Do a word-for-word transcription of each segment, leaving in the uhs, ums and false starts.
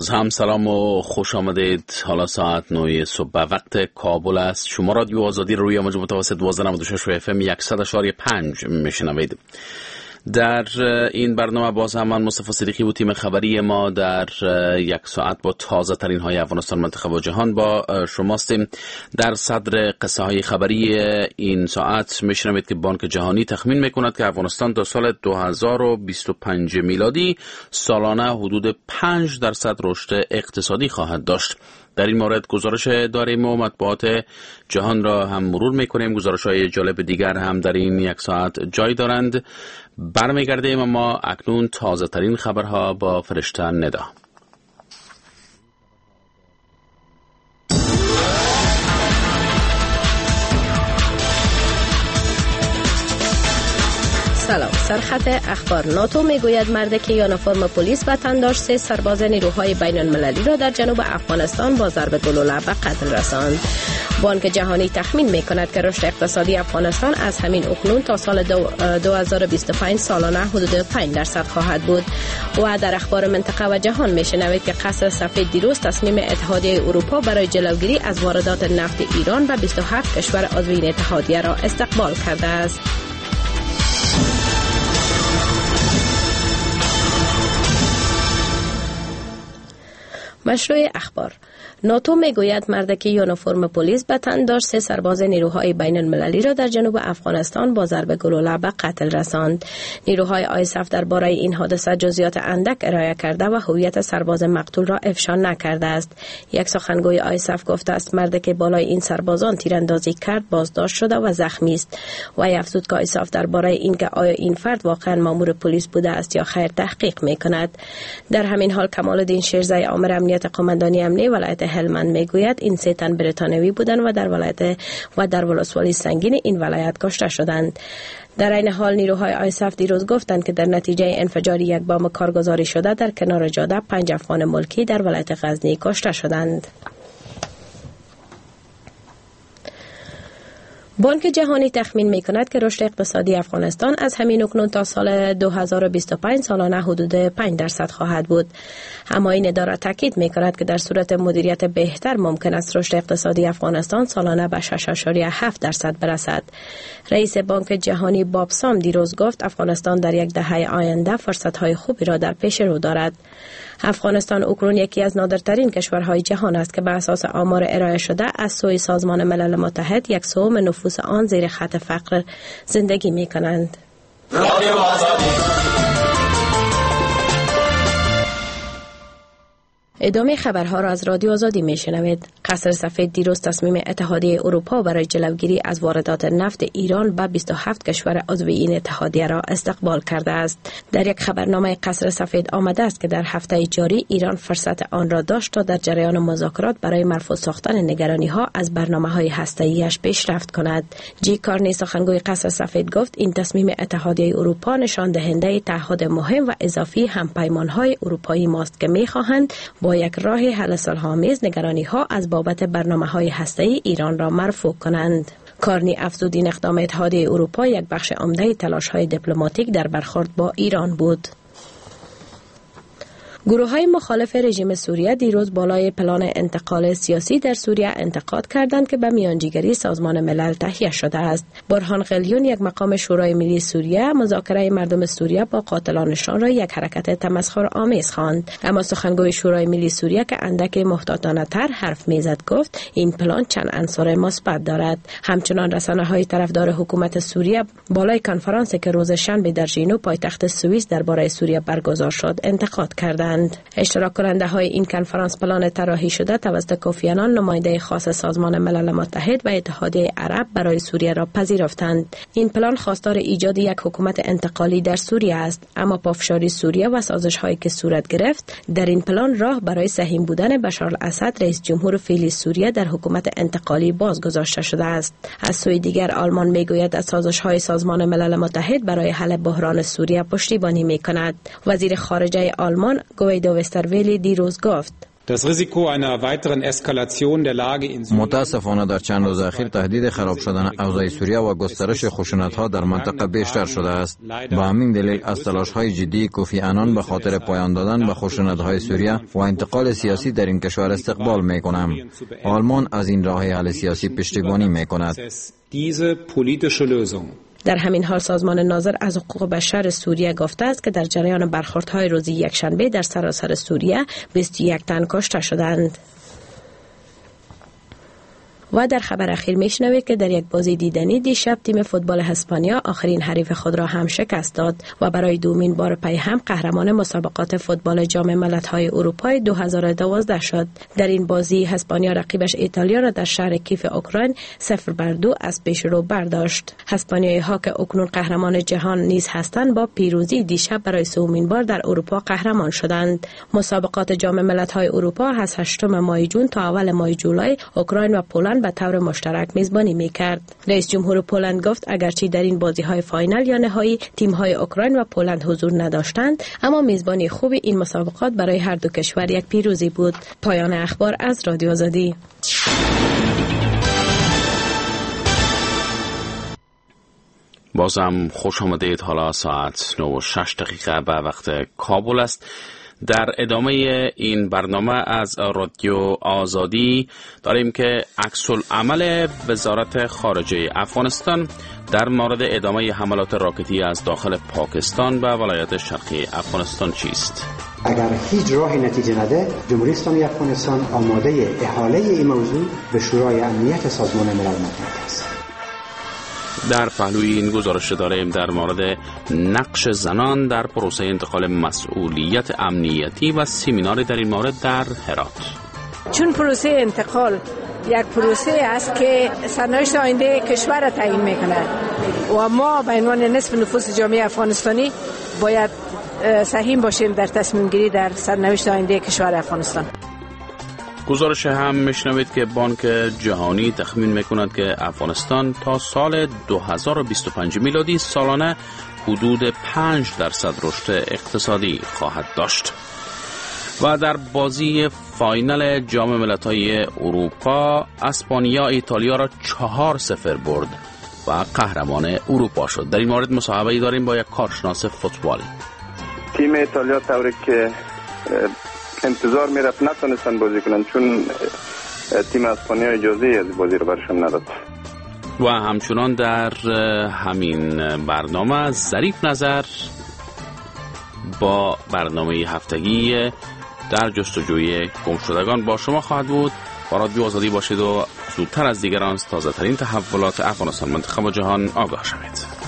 باز هم سلام و خوش آمدید. حالا ساعت نه صبح وقت کابل است. شما رادیو آزادی روی موج متوسط دوازده و نود و شش اف ام صد و پنج میشنوید. در این برنامه باز هم من مصطفی صدیقی و تیم خبری ما در یک ساعت با تازه ترین های افغانستان، منطقه و جهان با شماستیم. در صدر قصه های خبری این ساعت میشنوید که بانک جهانی تخمین میکند که افغانستان تا سال دو هزار و بیست و پنج میلادی سالانه حدود پنج درصد رشد اقتصادی خواهد داشت. در این مورد گزارش داریم و مطبوعات جهان را هم مرور میکنیم. گزارش های جالب دیگر هم در این یک ساعت جای دارند. برمیگردیم اما اکنون تازه ترین خبرها با فرشته ندا. سلام. سرخط اخبار. ناتو میگوید مردی که یونیفرم پلیس و تن داشت سه سرباز نیروهای بین المللی را در جنوب افغانستان با ضرب گلوله به قتل رساند. بانک جهانی تخمین میکند که رشد اقتصادی افغانستان از همین اکنون تا سال دو هزار و بیست و پنج سالانه حدود پنج درصد خواهد بود. و در اخبار منطقه و جهان میشنوید که قصر سفید دیروز تصمیم اتحادیه اروپا برای جلوگیری از واردات نفت ایران به بیست و هفت کشور عضو این اتحادیه را استقبال کرده است. مشروع اخبار. ناتو میگوید مردی که یونیفرم پلیس به تن داشت سه سرباز نیروهای بین المللی را در جنوب افغانستان با ضرب گلوله به قتل رساند. نیروهای آیساف درباره این حادثه جزئیات اندک ارائه کرده و هویت سرباز مقتول را افشا نکرده است. یک سخنگوی آیساف گفته است مردی که بالای این سربازان تیراندازی کرد بازداشت شده و زخمی است. و افزود که آیساف درباره اینکه آیا این فرد واقعا مامور پلیس بوده است یا خیر تحقیق میکند. در همین حال کمال الدین شیرزای آمر امنیت قماندانی امنیه ولایت هلمند میگوید این سه تن بریتانیایی بودند و در ولایت و در ولسوالی سنگین این ولایت کشته شدند. در این حال نیروهای آیساف دیروز گفتند که در نتیجه انفجار یک بمب کارگزاری شده در کنار جاده پنج افغان ملکی در ولایت غزنی کشته شدند. بانک جهانی تخمین می‌کند که رشد اقتصادی افغانستان از همین اکنون تا سال دو هزار و بیست و پنج سالانه حدود پنج درصد خواهد بود. اما این اداره تاکید می‌کند که در صورت مدیریت بهتر ممکن است رشد اقتصادی افغانستان سالانه به شش ممیز هفت درصد برسد. رئیس بانک جهانی باب سام دیروز گفت افغانستان در یک دهه آینده فرصت‌های خوبی را در پیش رو دارد. افغانستان اکنون یکی از نادرترین کشورهای جهان است که به اساس آمار ارائه شده از سوی سازمان ملل متحد یک سوم نفوس آن زیر خط فقر زندگی می کنند. ادامه خبرها را از رادیو آزادی میشنوید. قصر سفید دیروز تصمیم اتحادیه اروپا برای جلوگیری از واردات نفت ایران به بیست و هفت کشور عضو این اتحادیه را استقبال کرده است. در یک خبرنامه قصر سفید آمده است که در هفته جاری ایران فرصت آن را داشت تا در جریان مذاکرات برای مرفوع ساختن نگرانی‌ها از برنامه‌های هسته‌ای‌اش پیشرفت کند. جی کارنی سخنگوی قصر سفید گفت این تصمیم اتحادیه اروپا نشان دهنده تعهد مهم و اضافی همپیمان‌های اروپایی ماست که می‌خواهند با یک راه حل صلح‌آمیز نگرانی‌ها از بابت برنامه‌های هسته‌ای ایران را مرفوع کنند. کارنی افزود این اقدام اتحادیه اروپا یک بخش عمده تلاش‌های دیپلماتیک در برخورد با ایران بود. گروه‌های مخالف رژیم سوریه دیروز بالای پلان انتقال سیاسی در سوریه انتقاد کردند که به میانجیگری سازمان ملل تهیه شده است. برهان قلیون یک مقام شورای ملی سوریه مذاکره مردم سوریه با قاتلانشان را یک حرکت تمسخرآمیز خواند. اما سخنگوی شورای ملی سوریه که اندک محتاطانه تر حرف میزد گفت این پلان چند عنصر مثبت دارد. همچنان رسانه‌های طرفدار حکومت سوریه بالای کنفرانسی که روز شنبه در ژنو پایتخت سوئیس درباره سوریه برگزار شد انتقاد کردند. اشتراک کننده های این کنفرانس پلان طراحی شده توسط کوفی آنان نماینده خاص سازمان ملل متحد و اتحادیه عرب برای سوریه را پذیرفتند. این پلان خواستار ایجاد یک حکومت انتقالی در سوریه است، اما پافشاری سوریه و سازش هایی که صورت گرفت در این پلان راه برای سهیم بودن بشار الاسد رئیس جمهور فعلی سوریه در حکومت انتقالی بازگذاشته شده است. از سوی دیگر آلمان میگوید از سازش های سازمان ملل متحد برای حل بحران سوریه پشتیبانی میکند. وزیر خارجه آلمان گویدو وسترویلی دیروز گفت متاسفانه در چند روز اخیر تهدید خراب شدن اوضاع سوریه و گسترش خشونت‌ها در منطقه بیشتر شده است. با همین دلیل از تلاش‌های جدی کوفی عنان به خاطر پایان دادن به خشونت‌های سوریه و انتقال سیاسی در این کشور استقبال می‌کنم. آلمان از این راه حل سیاسی پشتیبانی می‌کند. در همین حال سازمان ناظر از حقوق بشر سوریه گفته است که در جریان برخوردهای روز یکشنبه در سراسر سوریه بیست و یک تن کشته شدند. و در خبر اخیر میشنوید که در یک بازی دیدنی دیشب تیم فوتبال اسپانیا آخرین حریف خود را هم شکست داد و برای دومین بار پی هم قهرمان مسابقات فوتبال جام ملت‌های اروپای دو هزار و دوازده شد. در این بازی اسپانیا رقیبش ایتالیا را در شهر کیف اوکراین صفر بر دو از پیش رو برداشت. اسپانیایی ها که اکنون قهرمان جهان نیز هستند با پیروزی دیشب برای سومین بار در اروپا قهرمان شدند. مسابقات جام ملت‌های اروپا از هشتم ماه جون تا اول ماه جولای اوکراین و پولند به طور مشترک میزبانی میکرد. رئیس جمهور پولند گفت اگرچه در این بازی‌های فاینال یا نهایی تیم‌های اوکراین و پولند حضور نداشتند، اما میزبانی خوب این مسابقات برای هر دو کشور یک پیروزی بود. پایان اخبار از رادیو آزادی. بازم خوش آمدید. حالا ساعت نه و شش دقیقه به وقت کابل است. در ادامه این برنامه از رادیو آزادی داریم که عکس العمل وزارت خارجه افغانستان در مورد ادامه حملات راکتی از داخل پاکستان به ولایت شرقی افغانستان چیست؟ اگر هیچ راهی نتیجه نده، جمهوری اسلامی افغانستان آماده احاله این موضوع به شورای امنیت سازمان ملل متحد است. در پهلوی این گزارش داریم در مورد نقش زنان در پروسه انتقال مسئولیت امنیتی و سمیناری در این مورد در هرات. چون پروسه انتقال یک پروسه است که سرنوشت آینده کشور را تعیین میکنه و ما به عنوان نصف نفوس جامعه افغانستانی باید سهیم باشیم در تصمیم گیری در سرنوشت آینده کشور افغانستان. گزارش هم میشنوید که بانک جهانی تخمین میکند که افغانستان تا سال دو هزار و بیست و پنج میلادی سالانه حدود پنج درصد رشد اقتصادی خواهد داشت. و در بازی فاینال جام ملت‌های اروپا اسپانیا ایتالیا را چهار صفر برد و قهرمان اروپا شد. در این مورد مصاحبه‌ای داریم با یک کارشناس فوتبال. تیم ایتالیا طوری که انتظار میرفت نتونستن بازی کنن چون تیم اسپانیا اجازه از بازی رو برشون نداد. و همچنان در همین برنامه ظریف نظر با برنامه هفتگی در جستجوی گمشدگان با شما خواهد بود. با رادیو آزادی باشید و زودتر از دیگران از تازه ترین تحولات افغانستان، منطقه و جهان آگاه شوید.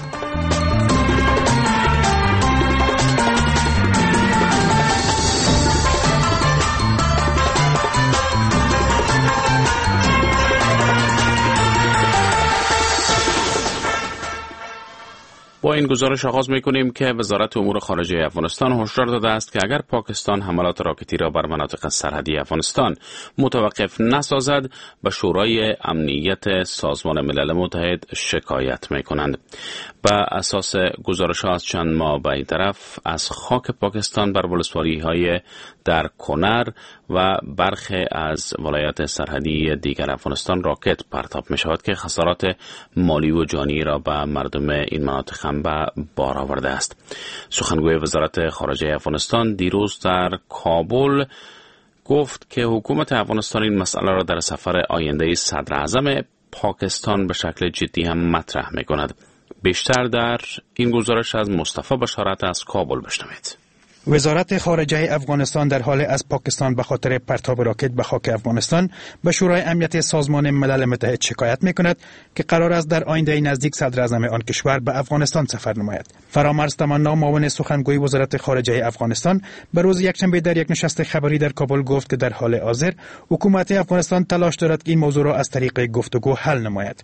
با این گزارش آغاز می‌کنیم که وزارت امور خارجه افغانستان هشدار داده است که اگر پاکستان حملات راکتی را بر مناطق سرحدی افغانستان متوقف نسازد به شورای امنیت سازمان ملل متحد شکایت می‌کنند. بر اساس گزارش ها از چند ماه به این طرف از خاک پاکستان بر ولسواری‌های در کنر و برخی از ولایات سرحدی دیگر افغانستان راکت پرتاب می شود که خسارات مالی و جانی را به مردم این مناطق هم به بار آورده است. سخنگوی وزارت خارجه افغانستان دیروز در کابل گفت که حکومت افغانستان این مسئله را در سفر آینده صدر اعظم پاکستان به شکل جدی هم مطرح می کند. بیشتر در این گزارش از مصطفی بشارت از کابل بشنوید. وزارت خارجه افغانستان در حال از پاکستان به خاطر پرتاب راکت به خاک افغانستان به شورای امنیت سازمان ملل متحد شکایت می‌کند که قرار است در آینده نزدیک صدر اعظم آن کشور به افغانستان سفر نماید. فرامرز تمنا، معاون سخنگوی وزارت خارجه افغانستان، به روز یکشنبه در یک نشست خبری در کابل گفت که در حال حاضر حکومت افغانستان تلاش دارد که این موضوع را از طریق گفتگو حل نماید.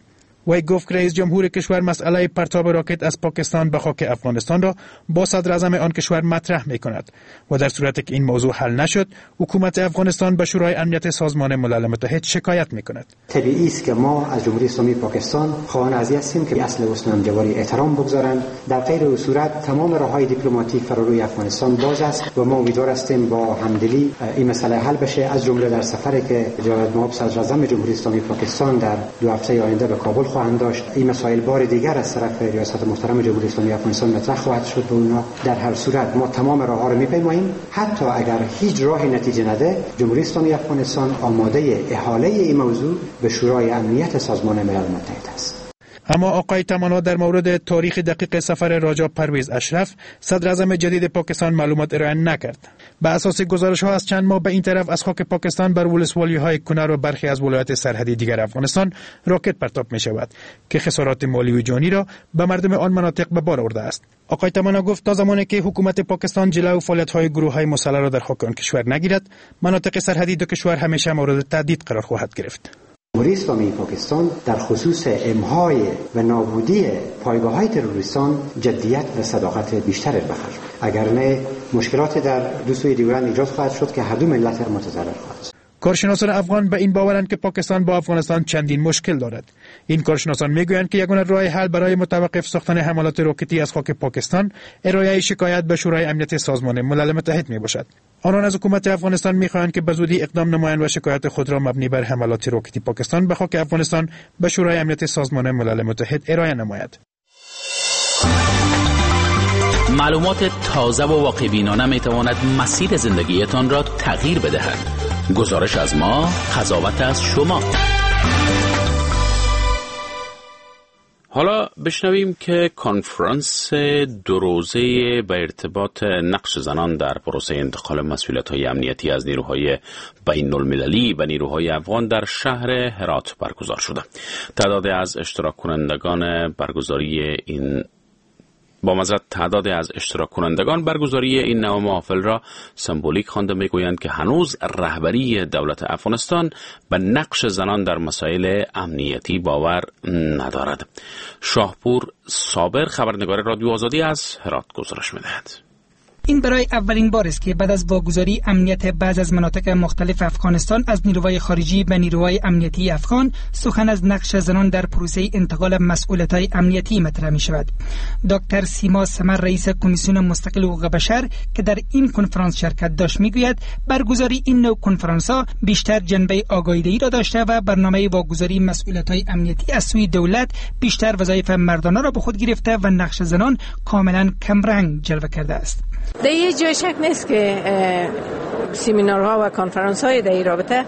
وی گفت رئیس جمهور کشور مسئله پرتاب راکت از پاکستان به خاک افغانستان را با صدر اعظم آن کشور مطرح می کند و در صورتی که این موضوع حل نشد حکومت افغانستان به شورای امنیت سازمان ملل متحد شکایت می کند. طبیعی است که ما از جمهوری اسلامی پاکستان خواهان ازی هستیم که اصل حسن همجواری احترام بگذارند. در غیر او صورت تمام راههای دیپلماتیک فراروی افغانستان باز است و ما امیدوار هستیم با همدلی این مسئله حل بشه، از جمله در سفری که جناب نایب صدر اعظم جمهوری اسلامی پاکستان در دو هفته آینده به کابل خواهند داشت. این مسائل بار دیگر از طرف ریاست محترم جمهوری اسلامی افغانستان مطرح خواهد شد به اونا. در هر صورت ما تمام راهها رو میپیماییم، حتی اگر هیچ راهی نتیجه نده جمهوری اسلامی افغانستان آماده احاله این موضوع به شورای امنیت سازمان ملل متحد است. اما آقای تمانا در مورد تاریخ دقیق سفر راجا پرویز اشرف صدر اعظم جدید پاکستان معلومات ارائه نکرد. به اساس گزارش ها از چند ماه به این طرف از خاک پاکستان بر ولسوالی های کنر و برخی از ولایات سرحدی دیگر افغانستان راکت پرتاب می شود که خسارات مالی و جانی را به مردم آن مناطق به بار آورده است. آقای تمانا گفت تا زمانی که حکومت پاکستان جلو فعالیت های گروه های مسلح را در خاک آن کشور نگیرد، مناطق سرحدی دو کشور همیشه مورد تهدید قرار خواهد گرفت. جمهوری اسلامی پاکستان در خصوص امهای و نابودی پایگاه‌های تروریستان جدیت و صداقت بیشتر بخرج. اگر نه مشکلات در دو سوی دیگران ایجاد خواهد شد که هر دو ملت متضرر خواهد شد. کارشناسان افغان به این باورند که پاکستان با افغانستان چندین مشکل دارد. این کارشناسان میگویند که یگانه راه حل برای متوقف ساختن حملات راکتی از خاک پاکستان ارائه شکایت به شورای امنیت سازمان ملل متحد میباشد. آنان از حکومت افغانستان میخواهند که بزودی اقدام نمایند و شکایت خود را مبنی بر حملات راکتی پاکستان به خاک افغانستان به شورای امنیت سازمان ملل متحد ارائه نماید. معلومات تازه و واقع‌بینانه میتواند مسیر زندگیتان را تغییر بدهد. گزارش از ما، قضاوت از شما. حالا بشنویم که کنفرانس دو روزه به ارتباط نقش زنان در پروسه انتقال مسئولیت‌های امنیتی از نیروهای بین المللی و نیروهای افغان در شهر هرات برگزار شده. تعداد از اشتراک کنندگان برگزاری این با معذرت تعداد از اشتراک کنندگان برگزاری این نوع محافل را سمبولیک خوانده میگویند که هنوز رهبری دولت افغانستان به نقش زنان در مسائل امنیتی باور ندارد. شاهپور صابر خبرنگار رادیو آزادی از هرات گزارش میدهد. این برای اولین بار است که بعد از واگذاری امنیت بعض از مناطق مختلف افغانستان از نیروهای خارجی به نیروهای امنیتی افغان سخن از نقش زنان در پروسه انتقال مسئولیت‌های امنیتی مطرح می شود. دکتر سیما سمر رئیس کمیسیون مستقل حقوق بشر که در این کنفرانس شرکت داشت میگوید برگزاری این نوع کنفرانس‌ها بیشتر جنبه آگاهی‌دهی را داشته و برنامه واگذاری مسئولیت‌های امنیتی از سوی دولت بیشتر وظایف مردانه را به خود گرفته و نقش زنان کاملا کمرنگ جلوه کرده است. در یه جای شک نیست که سمینارها و کنفرانس های در این رابطه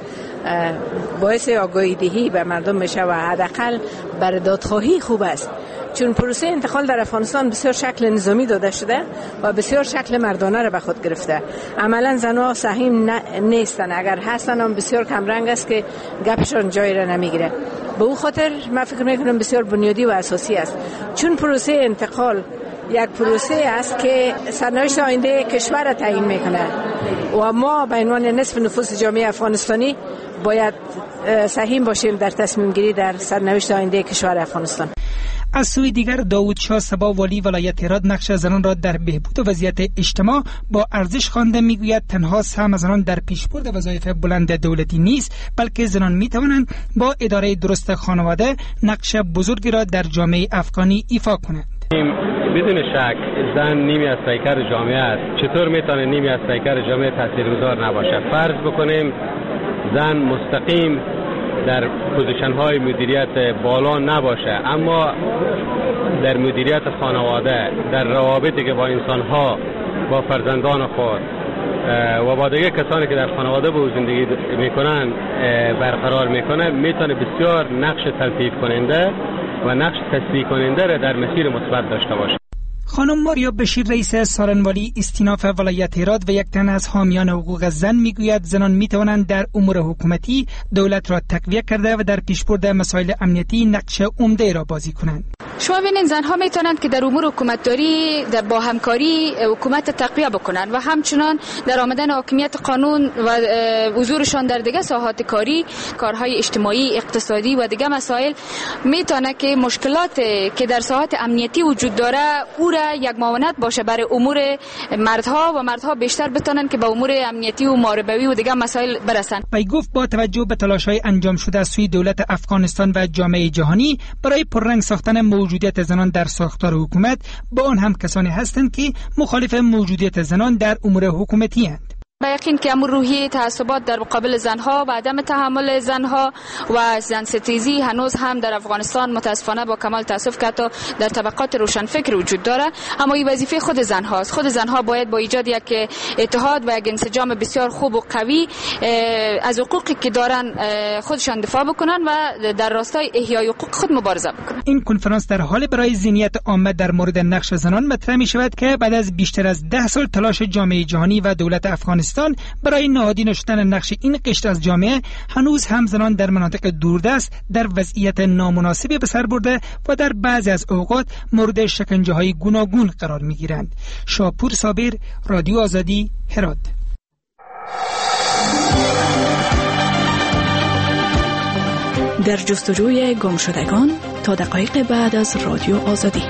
باعث آگاهی دهی به مردم بشه و حداقل برای دادخواهی خوب است، چون پروسه انتقال در افغانستان بسیار شکل نظامی داده شده و بسیار شکل مردانه را به خود گرفته. عملا زنها سهیم نیستن، اگر هستن هم بسیار کمرنگ است که گپشان جای را نمیگیره. به اون خاطر من فکر میکنم بسیار بنیادی و اساسی است، چون پروسه انتقال یک پروسه است که سرنوشت آینده کشور را تعیین میکنه و ما به عنوان نصف نفوس جامعه افغانستانی باید سهیم باشیم در تصمیم گیری در سرنوشت آینده کشور افغانستان. از سوی دیگر داوود شاه صبا والی ولایت هرات نقش زنان را در بهبود وضعیت اجتماع با ارزش خوانده میگوید تنها سهم زنان در پیشبرد وظایف بلند دولتی نیست، بلکه زنان میتوانند با اداره درست خانواده نقش بزرگی را در جامعه افغانی ایفا کنند. بدون شک زن نیمی از پیکر جامعه است. چطور میتونه نیمی از پیکر جامعه تاثیرگذار نباشه؟ فرض بکنیم زن مستقیم در پوزیشن های مدیریت بالا نباشه، اما در مدیریت خانواده، در روابطی که با انسان ها، با فرزندان خود و با دیگه کسانی که در خانواده با زندگی میکنن برقرار میکنه، میتونه بسیار نقش تلطیف کننده و نقش تسریع کننده را در مسیر مثبت داشته باشه. خانم ماریا بشیر رئیس سالنوالی استیناف ولایت هرات و یک تن از حامیان حقوق زن میگوید زنان میتوانند در امور حکومتی دولت را تقویت کرده و در پیشبرد مسائل امنیتی نقش عمده را بازی کنند. شما ببینید زنها میتونند که در امور حکومتداری در با همکاری حکومت تقویه بکنند و همچنان در آمدن حاکمیت قانون و حضورشان در دیگه ساحات کاری، کارهای اجتماعی، اقتصادی و دیگه مسائل میتونه که مشکلات که در ساحات امنیتی وجود داره او را یک معاونت باشه برای امور مردها و مردها بیشتر بتونن که به امور امنیتی و محاربوی و دیگه مسائل برسن. وی گفت با توجه به تلاش‌های انجام شده از سوی دولت افغانستان و جامعه جهانی برای پررنگ ساختن موجودیت زنان در ساختار حکومت، با آن هم کسانی هستند که مخالف موجودیت زنان در امور حکومتی هستند. با یقین که امور روحی تعصبات در مقابل زنها و عدم تحمل زنها و زن ستیزی هنوز هم در افغانستان متاسفانه با کمال تاسف که حتی در طبقات روشنفکر وجود داره، اما این وظیفه خود زنهاست. خود زنها باید با ایجاد یک اتحاد و یک انسجام بسیار خوب و قوی از حقوقی که دارن خودشان دفاع بکنن و در راستای احیای حقوق خود مبارزه بکنن. این کنفرانس در حال برای ذهنیت عامه در مورد نقش زنان مطرح می شود که بعد از بیشتر از ده سال تلاش جامعه جهانی و دولت افغانستان برای نهادینه شدن نقش این قشر از جامعه، هنوز هم زنان در مناطق دوردست در وضعیت نامناسبی به سر برده و در بعضی از اوقات مورد شکنجه‌های گوناگون قرار می‌گیرند. شاپور صابر، رادیو آزادی، هرات. در جستجوی گم شدگان تا دقایق بعد از رادیو آزادی.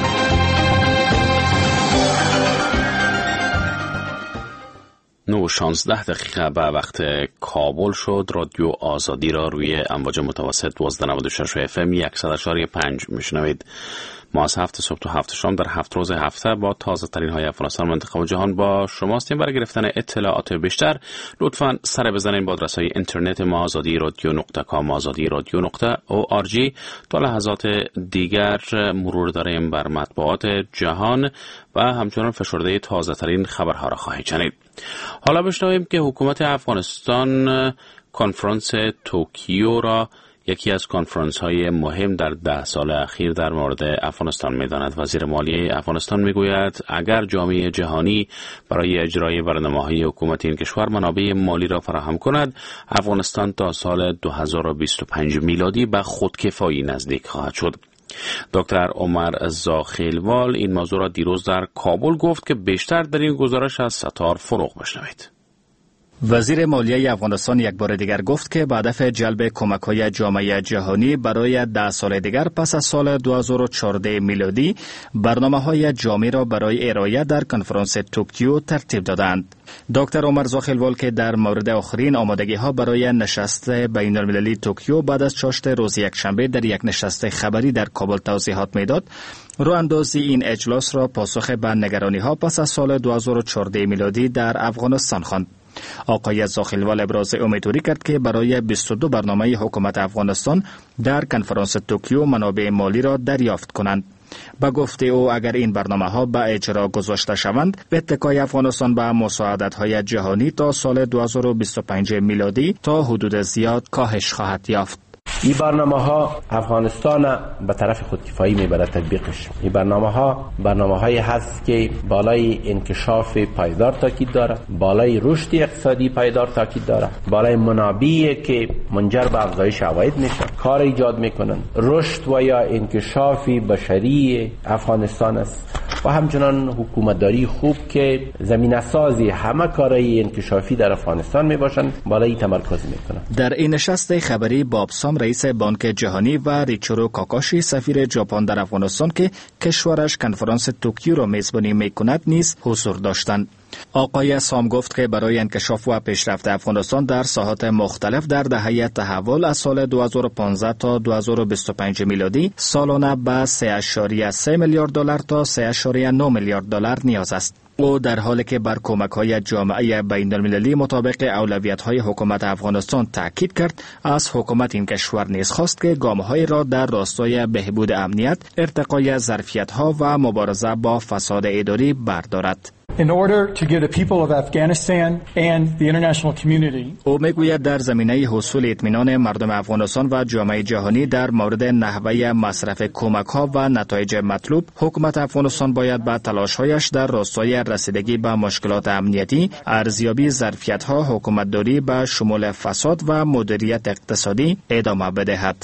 نو شانزده دقیقه به وقت کابل شد. رادیو آزادی را روی امواج متوسط دوازده نود و شش اف ام صد و شش پنج میشنوید. ما از هفت صبح تا هفت شام در هفت روز هفته با تازه ترین های افغانستان، منطقه و جهان با شما هستیم. برای گرفتن اطلاعات بیشتر لطفاً سر بزنید با آدرس های اینترنت ما آزادی رادیو نقطه کام، آزادی رادیو نقطه او آر جی. تا لحظات دیگر مرور داریم بر مطبوعات جهان و همچنان فشرده تازه ترین خبرها را خواهید شنید. حالا بشنویم که حکومت افغانستان کنفرانس توکیو را یکی از کنفرانس های مهم در ده سال اخیر در مورد افغانستان می داند. وزیر مالیه افغانستان می گوید اگر جامعه جهانی برای اجرای برنامه های حکومت این کشور منابع مالی را فراهم کند، افغانستان تا سال دو هزار و بیست و پنج میلادی به خودکفایی نزدیک خواهد شد. دکتر عمر زاخیلوال این موضوع را دیروز در کابل گفت که بیشتر در این گزارش از ستار فروغ بشنوید. وزیر مالیه افغانستان یک بار دیگر گفت که به هدف جلب کمک‌های جامعه جهانی برای ده سال دیگر پس از سال دو هزار و چهارده میلادی برنامه‌های جامع را برای ارائه در کنفرانس توکیو ترتیب دادند. دکتر عمر زاخیلوال که در مورد آخرین آمادگی‌ها برای نشست بین‌المللی توکیو بعد از چاشت روز یکشنبه در یک نشست خبری در کابل توضیحات می‌داد، رواندازی این اجلاس را پاسخ به نگرانی‌ها پس از سال دو هزار و چهارده میلادی در افغانستان خواند. آقای زاخیلوال ابراز امیدواری کرد که برای بیست و دو برنامه حکومت افغانستان در کنفرانس توکیو منابع مالی را دریافت کنند. با گفته او اگر این برنامه ها به اجرا گذاشته شوند، اتکای افغانستان به مساعدت های جهانی تا سال دو هزار و بیست و پنج میلادی تا حدود زیاد کاهش خواهد یافت. این برنامه ها افغانستان به طرف خودکفایی میبرد تطبیقش. این برنامه ها برنامه های هست که بالای انکشاف پایدار تاکید داره، بالای رشد اقتصادی پایدار تاکید داره، بالای منابعی که منجر به افزایش عواید میشه، کار ایجاد میکنن، رشد و یا انکشاف بشری افغانستان است و همچنان حکومتداری خوب که زمینه سازی همه کارهای انکشافی در افغانستان میباشند بالای تمرکز میکنن. در این نشست خبری باب سام رئیس بانک جهانی و ریچورو کاکاشی سفیر ژاپن در افغانستان که کشورش کنفرانس توکیو را میزبانی میکند نیز حضور داشتند. آقای سام گفت که برای انکشاف و پیشرفت افغانستان در ساحات مختلف در دهه تحول از سال دو هزار و پانزده تا دو هزار و بیست و پنج میلادی سالانه به سه اشاریه سه میلیارد دلار تا سه اشاریه نه میلیارد دلار نیاز است. او در حالی که بر کمک‌های جامعه بین‌المللی مطابق اولویت‌های حکومت افغانستان تاکید کرد، از حکومت این کشور نیز خواست که گام‌های را در راستای بهبود امنیت، ارتقای ظرفیت‌ها و مبارزه با فساد اداری بردارد. in order to give the people of Afghanistan and the international community. او میگوید در زمینه حصول اطمینان مردم افغانستان و جامعه جهانی در مورد نحوه مصرف کمک‌ها و نتایج مطلوب، حکومت افغانستان باید با تلاش‌هایش در راستای رسیدگی به مشکلات امنیتی، ارزیابی ظرفیت‌ها حکومتداری به شمول فساد و مدیریت اقتصادی ادامه بدهد.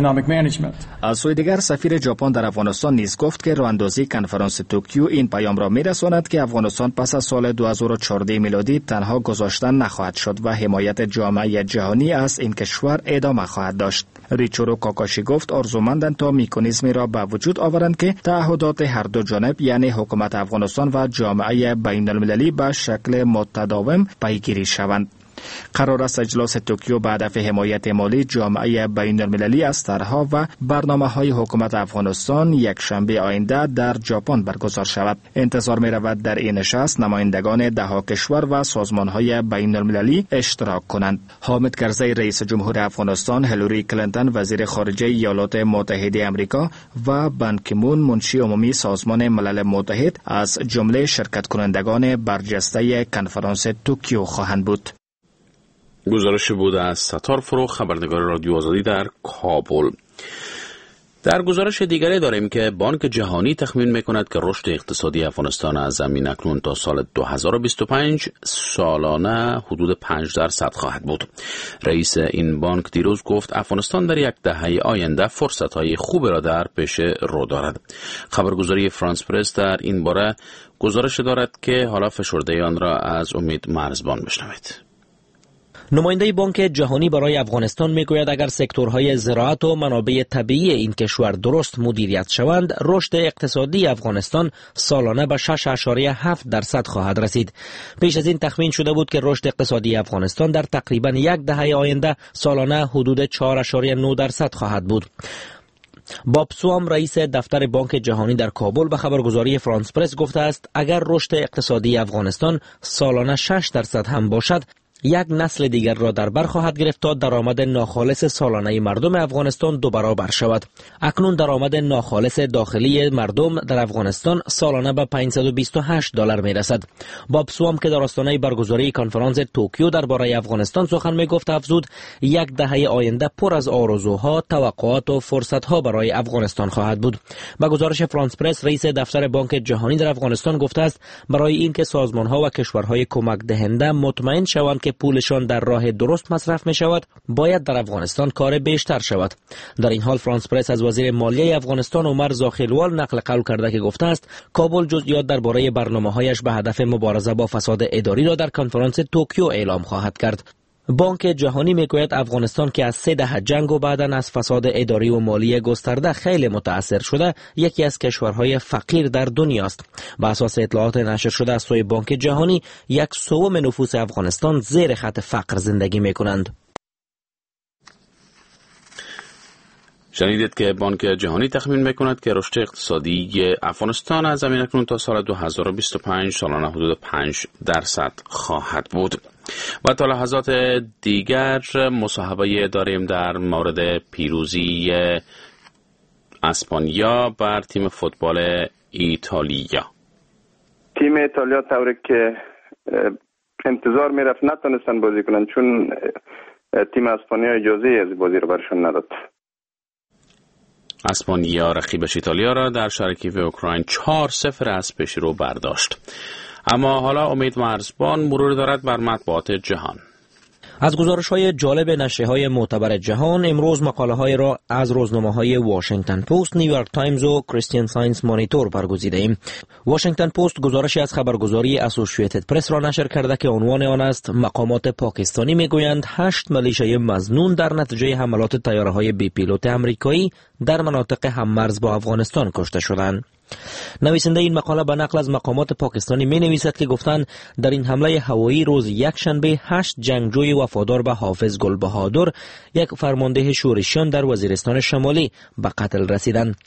از سوی دیگر سفیر ژاپن در افغانستان نیز گفت که راهاندازی کنفرانس توکیو این پیام را می‌رساند که افغانستان پس از سال دو هزار و چهارده میلادی تنها گذاشتن نخواهد شد و حمایت جامعه جهانی از این کشور ادامه خواهد داشت. ریچورو کاکاشی گفت آرزومندند تا مکانیزمی را به وجود آورند که تعهدات هر دو جانب یعنی حکومت افغانستان و جامعه بین المللی به شکل متداوم پیگیری شوند. قرار است اجلاس توکیو به هدف حمایت مالی جامعه بین المللی از طرح‌ها و برنامه‌های حکومت افغانستان یک شنبه آینده در ژاپن برگزار شود. انتظار می‌رود در این نشست نمایندگان ده کشور و سازمان‌های بین المللی اشتراک کنند. حامد کرزی رئیس جمهور افغانستان، هیلاری کلینتون وزیر خارجه ایالات متحده آمریکا و بان کی مون منشی عمومی سازمان ملل متحد از جمله شرکت کنندگان برجسته کنفرانس توکیو خواهند بود. گزارش بود از ستار فرو، خبرنگار رادیو آزادی در کابل. در گزارش دیگری داریم که بانک جهانی تخمین میکند که رشد اقتصادی افغانستان از همین اکنون تا سال دو هزار و بیست و پنج سالانه حدود پنج درصد خواهد بود. رئیس این بانک دیروز گفت افغانستان در یک دهه آینده فرصت‌های خوب را در پیش رو دارد. خبرگزاری فرانس پرس در این باره گزارش دارد که حالا فشرده آن را از امید مرزبان بشنوید. نماینده بانک جهانی برای افغانستان میگوید اگر سکتورهای زراعت و منابع طبیعی این کشور درست مدیریت شوند، رشد اقتصادی افغانستان سالانه به شش ممیز هفت درصد خواهد رسید. پیش از این تخمین شده بود که رشد اقتصادی افغانستان در تقریبا یک دهه آینده سالانه حدود چهار ممیز نه درصد خواهد بود. باب سوام رئیس دفتر بانک جهانی در کابل به خبرگزاری فرانس پرس گفته است اگر رشد اقتصادی افغانستان سالانه شش درصد هم باشد، یک نسل دیگر را در بر خواهد گرفت تا درآمد ناخالص سالانه مردم افغانستان دو برابر شود. اکنون درآمد ناخالص داخلی مردم در افغانستان سالانه به پانصد و بیست و هشت دلار می رسد. باب سوام که در آستانه برگزاری کنفرانس توکیو درباره افغانستان سخن می گفت افزود یک دهه آینده پر از آرزوها، توقعات و فرصتها برای افغانستان خواهد بود. با گزارش فرانس پرس رئیس دفتر بانک جهانی در افغانستان گفته است برای اینکه سازمانها و کشورهای کمک دهنده مطمئن شوند که پولشان در راه درست مصرف می شود، باید در افغانستان کار بیشتر شود. در این حال فرانس پرس از وزیر مالیه افغانستان عمر زاخیلوال نقل قول کرده که گفته است کابل جزئیات درباره برنامه‌هایش به هدف مبارزه با فساد اداری را در کنفرانس توکیو اعلام خواهد کرد. بانک جهانی میگوید افغانستان که از سه دهه جنگ و بعداً از فساد اداری و مالی گسترده خیلی متاثر شده، یکی از کشورهای فقیر در دنیاست. بر اساس اطلاعات نشر شده از سوی بانک جهانی، یک سوم نفوس افغانستان زیر خط فقر زندگی میکنند. شنیدید که بانک جهانی تخمین میکند که رشد اقتصادی افغانستان از همین اکنون تا سال دو هزار و بیست و پنج سالانه حدود پنج درصد خواهد بود. و تا لحظات دیگر مصاحبه داریم در مورد پیروزی اسپانیا بر تیم فوتبال ایتالیا. تیم ایتالیا طوری که انتظار میرفت نتونستن بازی کنن چون تیم اسپانیا اجازه از بازی رو برشون نداد. اسپانیا رقیبش ایتالیا را در شرکیف اوکراین چهار صفر از پیش رو برداشت. اما حالا امید مرزبان مرور دارد بر مطبوعات جهان. از گزارش‌های جالب نشریه‌های معتبر جهان امروز مقاله‌های را از روزنامه‌های واشنگتن پست، نیویورک تایمز و کریستین ساینس مانیتور برگزیده‌ایم. واشنگتن پست گزارشی از خبرگزاری اسوسییتد پرس را نشر کرده که عنوان آن است مقامات پاکستانی میگویند هشت ملیشه مظنون در نتیجه حملات طیاره‌های بی پیلوت آمریکایی در مناطق هممرز با افغانستان کشته شدند. نویسنده این مقاله به نقل از مقامات پاکستانی می نویسد که گفتند در این حمله هوایی روز یک شنبه هشت جنگجوی وفادار به حافظ گل بهادر، یک فرمانده شورشیان در وزیرستان شمالی، به قتل رسیدند.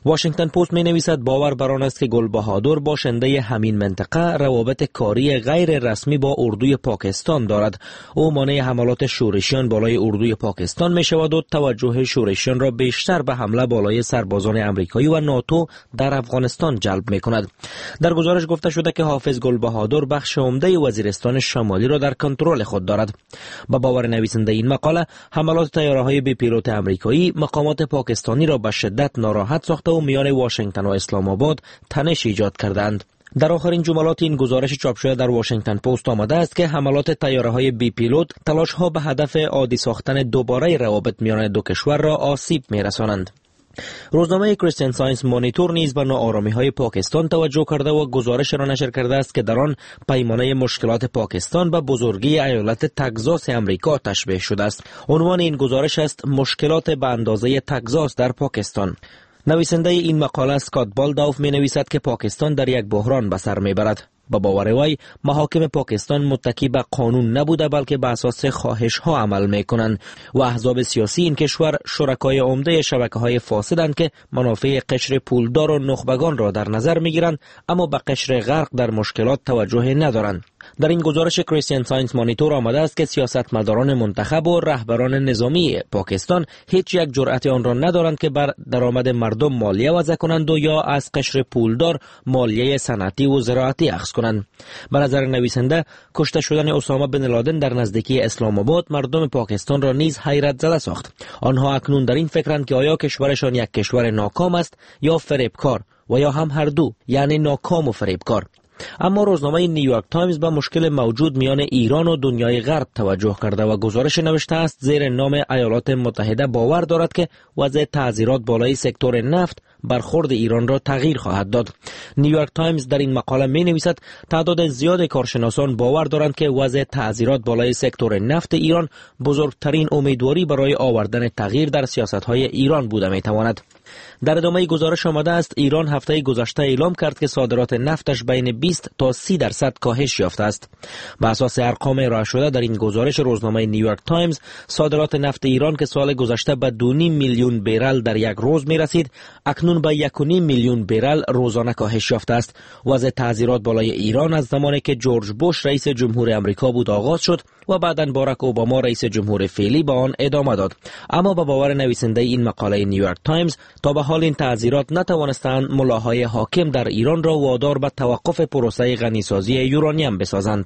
واشنگتن پست می نویسد باور بر آن است که گل بهادر باشنده همین منطقه روابط کاری غیر رسمی با اردوی پاکستان دارد. او مانع حملات شورشیان بالای اردوی پاکستان می شود و توجه شورشیان را بیشتر به حمله بالای سربازان امریکایی و ناتو در افغانستان جلب می کند. در گزارش گفته شده که حافظ گل بهادر بخش عمده وزیرستان شمالی را در کنترل خود دارد. با باور نویسنده این مقاله، حملات طیاره‌های بی پیلوت امریکایی مقامات پاکستانی را به شدت ناراحت ساخته و میان واشنگتن و اسلام آباد تنش ایجاد کردند. در آخرین جملات این گزارش چاپ شده در واشنگتن پست آمده است که حملات طیاره‌های بی پیلوت تلاش‌ها به هدف عادی ساختن دوباره روابط میان دو کشور را آسیب می‌رسانند. روزنامه کریستین ساینس مانیتور نیز به ناآرامی‌های پاکستان توجه کرده و گزارش را نشر کرده است که در آن پیمانه مشکلات پاکستان به بزرگی ایالت تگزاس امریکا تشبیه شده است. عنوان این گزارش است مشکلات به اندازه تگزاس در پاکستان. نویسنده این مقاله اسکات بالداوف می نویسد که پاکستان در یک بحران به سر می برد. با باور وی محاکم پاکستان متکی به قانون نبوده بلکه به اساس خواهش ها عمل می کنند و احزاب سیاسی این کشور شرکای عمده شبکه های فاسدند که منافع قشر پولدار و نخبگان را در نظر می گیرند اما به قشر غرق در مشکلات توجه ندارند. در این گزارش کریستین ساینس مانیتور آمده است که سیاستمداران منتخب و رهبران نظامی پاکستان هیچ یک جرأت آن را ندارند که بر درآمد مردم مالیه وضع کنند و یا از قشر پولدار مالیه صنعتی و زراعتی اخذ کنند. به نظر نویسنده کشته شدن اسامه بن لادن در نزدیکی اسلام آباد مردم پاکستان را نیز حیرت زده ساخت. آنها اکنون در این فکرند که آیا کشورشان یک کشور ناکام است یا فریبکار و یا هم هر دو، یعنی ناکام و فریبکار. اما روزنامه نیویورک تایمز به مشکل موجود میان ایران و دنیای غرب توجه کرده و گزارش نوشته است زیر نام ایالات متحده باور دارد که وضع تعذیرات بالای سکتور نفت برخورد ایران را تغییر خواهد داد. نیویورک تایمز در این مقاله می نویسد تعداد زیاد کارشناسان باور دارند که وضع تعذیرات بالای سکتور نفت ایران بزرگترین امیدواری برای آوردن تغییر در سیاست‌های ایران بوده می تواند. در ادامه گزارش آمده است ایران هفته گذشته اعلام کرد که صادرات نفتش بین بیست تا سی درصد کاهش یافته است. بر اساس ارقام ارائه شده در این گزارش روزنامه نیویورک تایمز، صادرات نفت ایران که سال گذشته به دو و نیم میلیون برل در یک روز می رسید، اکنون به یک و نیم میلیون برل روزانه کاهش یافته است. وضع تعذیرات بالای ایران از زمانی که جورج بوش رئیس جمهور آمریکا بود آغاز شد و بعداً باراک اوباما رئیس جمهور فعلی به آن ادامه داد. اما با باور نویسنده این مقاله نیویورک تایمز تا به حال این تعذیرات نتوانستند ملاهای حاکم در ایران را وادار به توقف پروسه غنیسازی یورانیم بسازند.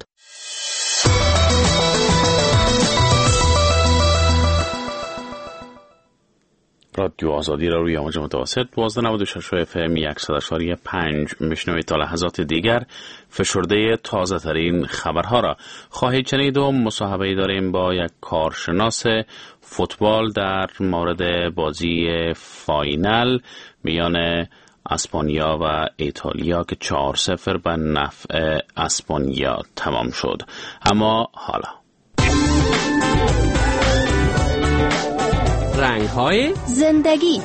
رادیو آزادی را روی موج متوسط دوازده نود و شش اف ام صد و شش پنج میشنوید. تا لحظات دیگر فشرده تازه ترین خبرها را خواهید شنید و مصاحبه داریم با یک کارشناس فوتبال در مورد بازی فاینال میان اسپانیا و ایتالیا که چهار صفر به نفع اسپانیا تمام شد. اما حالا رنگ‌های زندگی.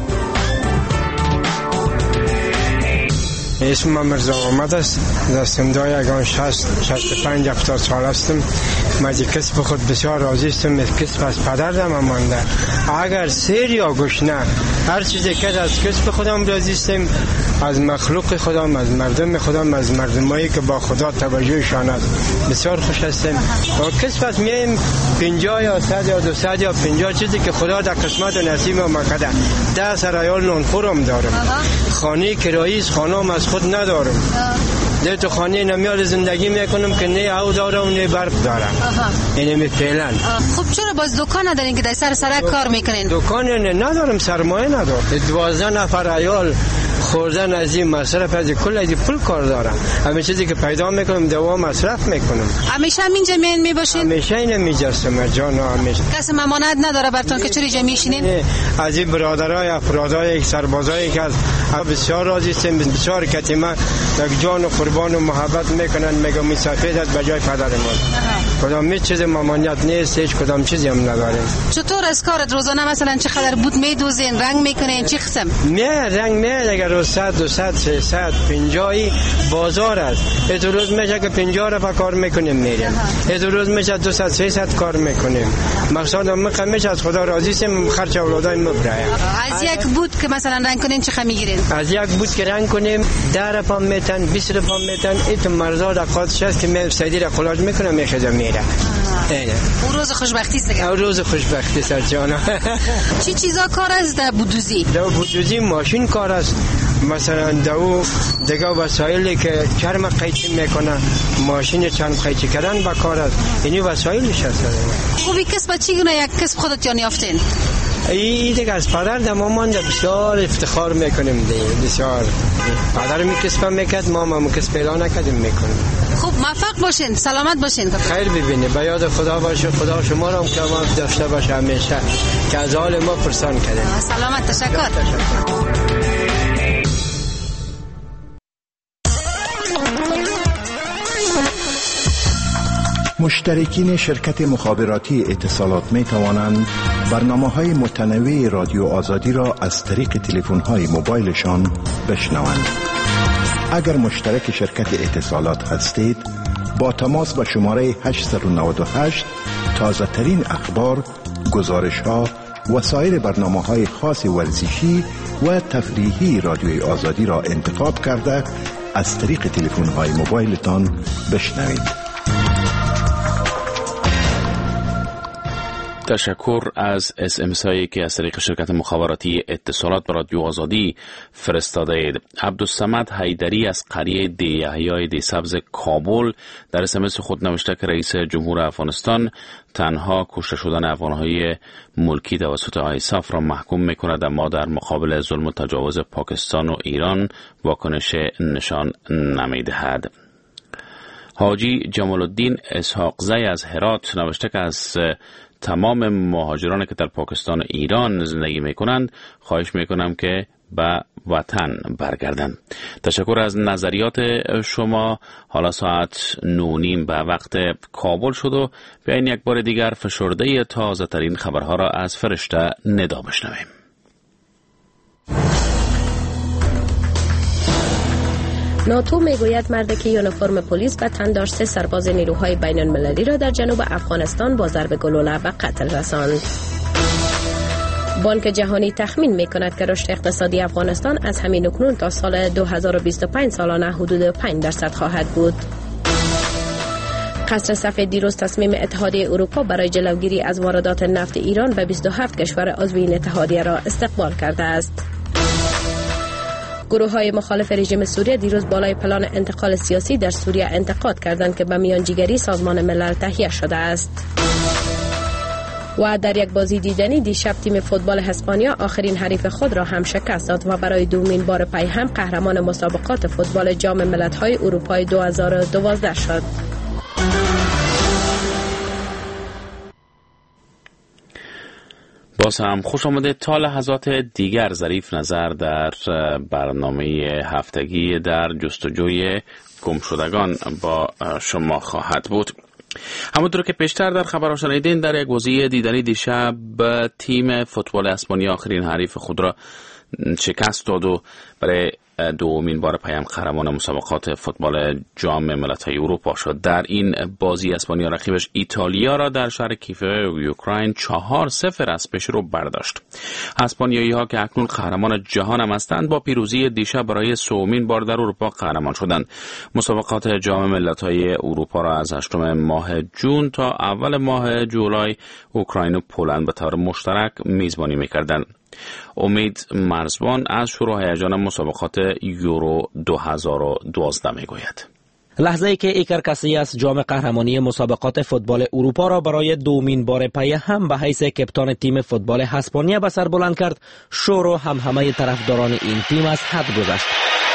اسم من مرزا آمد است. دستم دا یکان شست شست پنج هفتاد سال هستم. من از کسب خود بسیار راضی هستم. کسب از پدرم مانده. اگر سیر یا گوشنه هر چیزی که از کسب خودم راضی هستم، از مخلوق خودم، از مردم خودم، از مردمایی که با خدا توجهشان است بسیار خوش هستم. و کسب از میایم پنجاه یا صد یا دوصد یا پنجاه چیزی که خدا در قسمت و نصیب ما کرده. ده سرایال نونخورم دارم. خانه کرایی خانم از خود ندارم. نه تو خانه نمیاد زندگی میکنم که نه او دارم نه برق دارم. اینه فعلا. خب چرا باز دکان ندارین که در سر سرک کار میکنین؟ دکان نه ندارم، سرمایه ندارم. دوازده نفر عیال خوردن از این مصرف از کل از پول کار دارم. همه چیزی که پیدا میکنم دوام مصرف میکنم. همیشه اینجا میین میباشین؟ همیشه اینجا میجستم جان. همیشه کسی ممانعت نداره براتون که چرا اینجا میشینین؟ از این برادرای افرادای سربازایی که از بسیار راضی هستم، بسیار کتیمه یک جان و قربان و محبت میکنن. میگم می سفیدت به جای پدر ما. کدام هیچ چیز ممانعت نیست، هیچ کدام چیزی هم نداریم. چطور از کارت روزانه مثلا چقدر بود میدوزین، رنگ میکنین، چی قسم؟ نه رنگ نه، اگر روز صد دوصد سیصد پنجاهی بازار است. این روز میشه که پنجاه رفع کار میکنیم میریم. این روز میشه دوصد سیصد کار میکنیم. مقصد هم قمیش از خدا راضی سیم خرچ اولادای مبرای. از یک بود که مثلا رنگ کنین چه خمی گیرین؟ از یک بود که رنگ کنیم ده پام میتن بیست پام میتن ایت مرزا دقات شست که من سیدی را خلاص میکنم میخوام میره. اینه. اون روز خوشبختی است دیگه. اون روز خوشبختی سر جانا. چی چیزا کار است در بودوزی؟ در بودوزی ماشین کار است. مثلا دو دیگه وسایلی که چرم قیچی میکنه ماشین چرم قیچی کردن با کار است. اینی وسایلش است. خوبی کسب چی گونه یک کسب خودت یان یافتین؟ ای دیگه از پدر در مامان بسیار افتخار میکنیم دیگه بسیار. پدر می کسب میکرد ماما می کسب پیدا نکردیم میکنیم. خوب موفق باشین سلامت باشین. خیر ببینید به یاد خدا باشه خدا شما را هم کمال داشته باشه همیشه که از حال ما پرسان کنید. سلامت تشکر. مشترکین شرکت مخابراتی اتصالات می توانند برنامه‌های متنوع رادیو آزادی را از طریق تلفن‌های موبایلشان بشنوند. اگر مشترک شرکت اتصالات هستید با تماس به شماره هشت نه هشت تازه ترین اخبار، گزارش‌ها و سایر برنامه‌های خاص ورزشی و تفریحی رادیوی آزادی را انتخاب کرده از طریق تلفن‌های موبایلتان بشنوید. تشکر از اس ام اس هایی که از طریق شرکت مخابراتی اتصالات به رادیو آزادی فرستاده اید. عبدالصمد حیدری از قریه دی یحیی دی سبز کابل در اس ام اس خود نوشته که رئیس جمهور افغانستان تنها کشته شدن افغانهای ملکی توسط آیساف را محکوم میکند، اما در مقابل ظلم و تجاوز پاکستان و ایران واکنش نشان نمیدهد. حاجی جمال الدین اسحاق زی از هرات نوشته که از تمام مهاجرانی که در پاکستان و ایران زندگی میکنند خواهش میکنم که به وطن برگردند. تشکر از نظریات شما. حالا ساعت نو نیم به وقت کابل شد و بیاین یک بار دیگر فشرده تازه ترین خبرها را از فرشته ندا بشنویم. ناتو میگوید مردی که یونیفرم پلیس به تن داشت سه سرباز نیروهای بین المللی را در جنوب افغانستان با ضرب گلوله به قتل رساند. بانک جهانی تخمین میکند که رشد اقتصادی افغانستان از همین اکنون تا سال دو هزار و بیست و پنج سالانه حدود پنج درصد خواهد بود. قصر سفید دیروز تصمیم اتحادیه اروپا برای جلوگیری از واردات نفت ایران به بیست و هفت کشور عضو این اتحادیه را استقبال کرده است. گروه های مخالف رژیم سوریه دیروز بالای پلان انتقال سیاسی در سوریه انتقاد کردند که به میانجیگری سازمان ملل تهیه شده است. و در یک بازی دیدنی دیشب تیم فوتبال اسپانیا آخرین حریف خود را هم شکست داد و برای دومین بار پی هم قهرمان مسابقات فوتبال جام ملت‌های اروپای دو هزار و دوازده شد. باز هم خوش آمده. تا لحظات دیگر ظریف نظر در برنامه هفتگی در جستجوی گمشدگان با شما خواهد بود. همونطور که پیشتر در خبرها شنیدین، در یک بازی دیدنی دیشب تیم فوتبال اسپانیا آخرین حریف خود را شکست داد و برای دومین بار پی هم قهرمان مسابقات فوتبال جام ملت‌های اروپا شد. در این بازی اسپانیا رقیبش ایتالیا را در شهر کیف اوکراین چهار صفر از پیش رو برداشت. اسپانیایی ها که اکنون قهرمان جهان هم هستند با پیروزی دیشب برای سومین بار در اروپا قهرمان شدند. مسابقات جام ملت‌های اروپا را از هشتم ماه جون تا اول ماه جولای اوکراین و پولند به طور مشترک میزبانی می‌کردند. امید مرزبان از شروع هیجان مسابقات یورو دو هزار و دوازده میگوید. لحظه ای که ایکر کاسیاس جام قهرمانی مسابقات فوتبال اروپا را برای دومین بار پی هم به حیث کپتان تیم فوتبال اسپانیا به سر بلند کرد، شور و همهمه طرفداران این تیم از حد گذشت.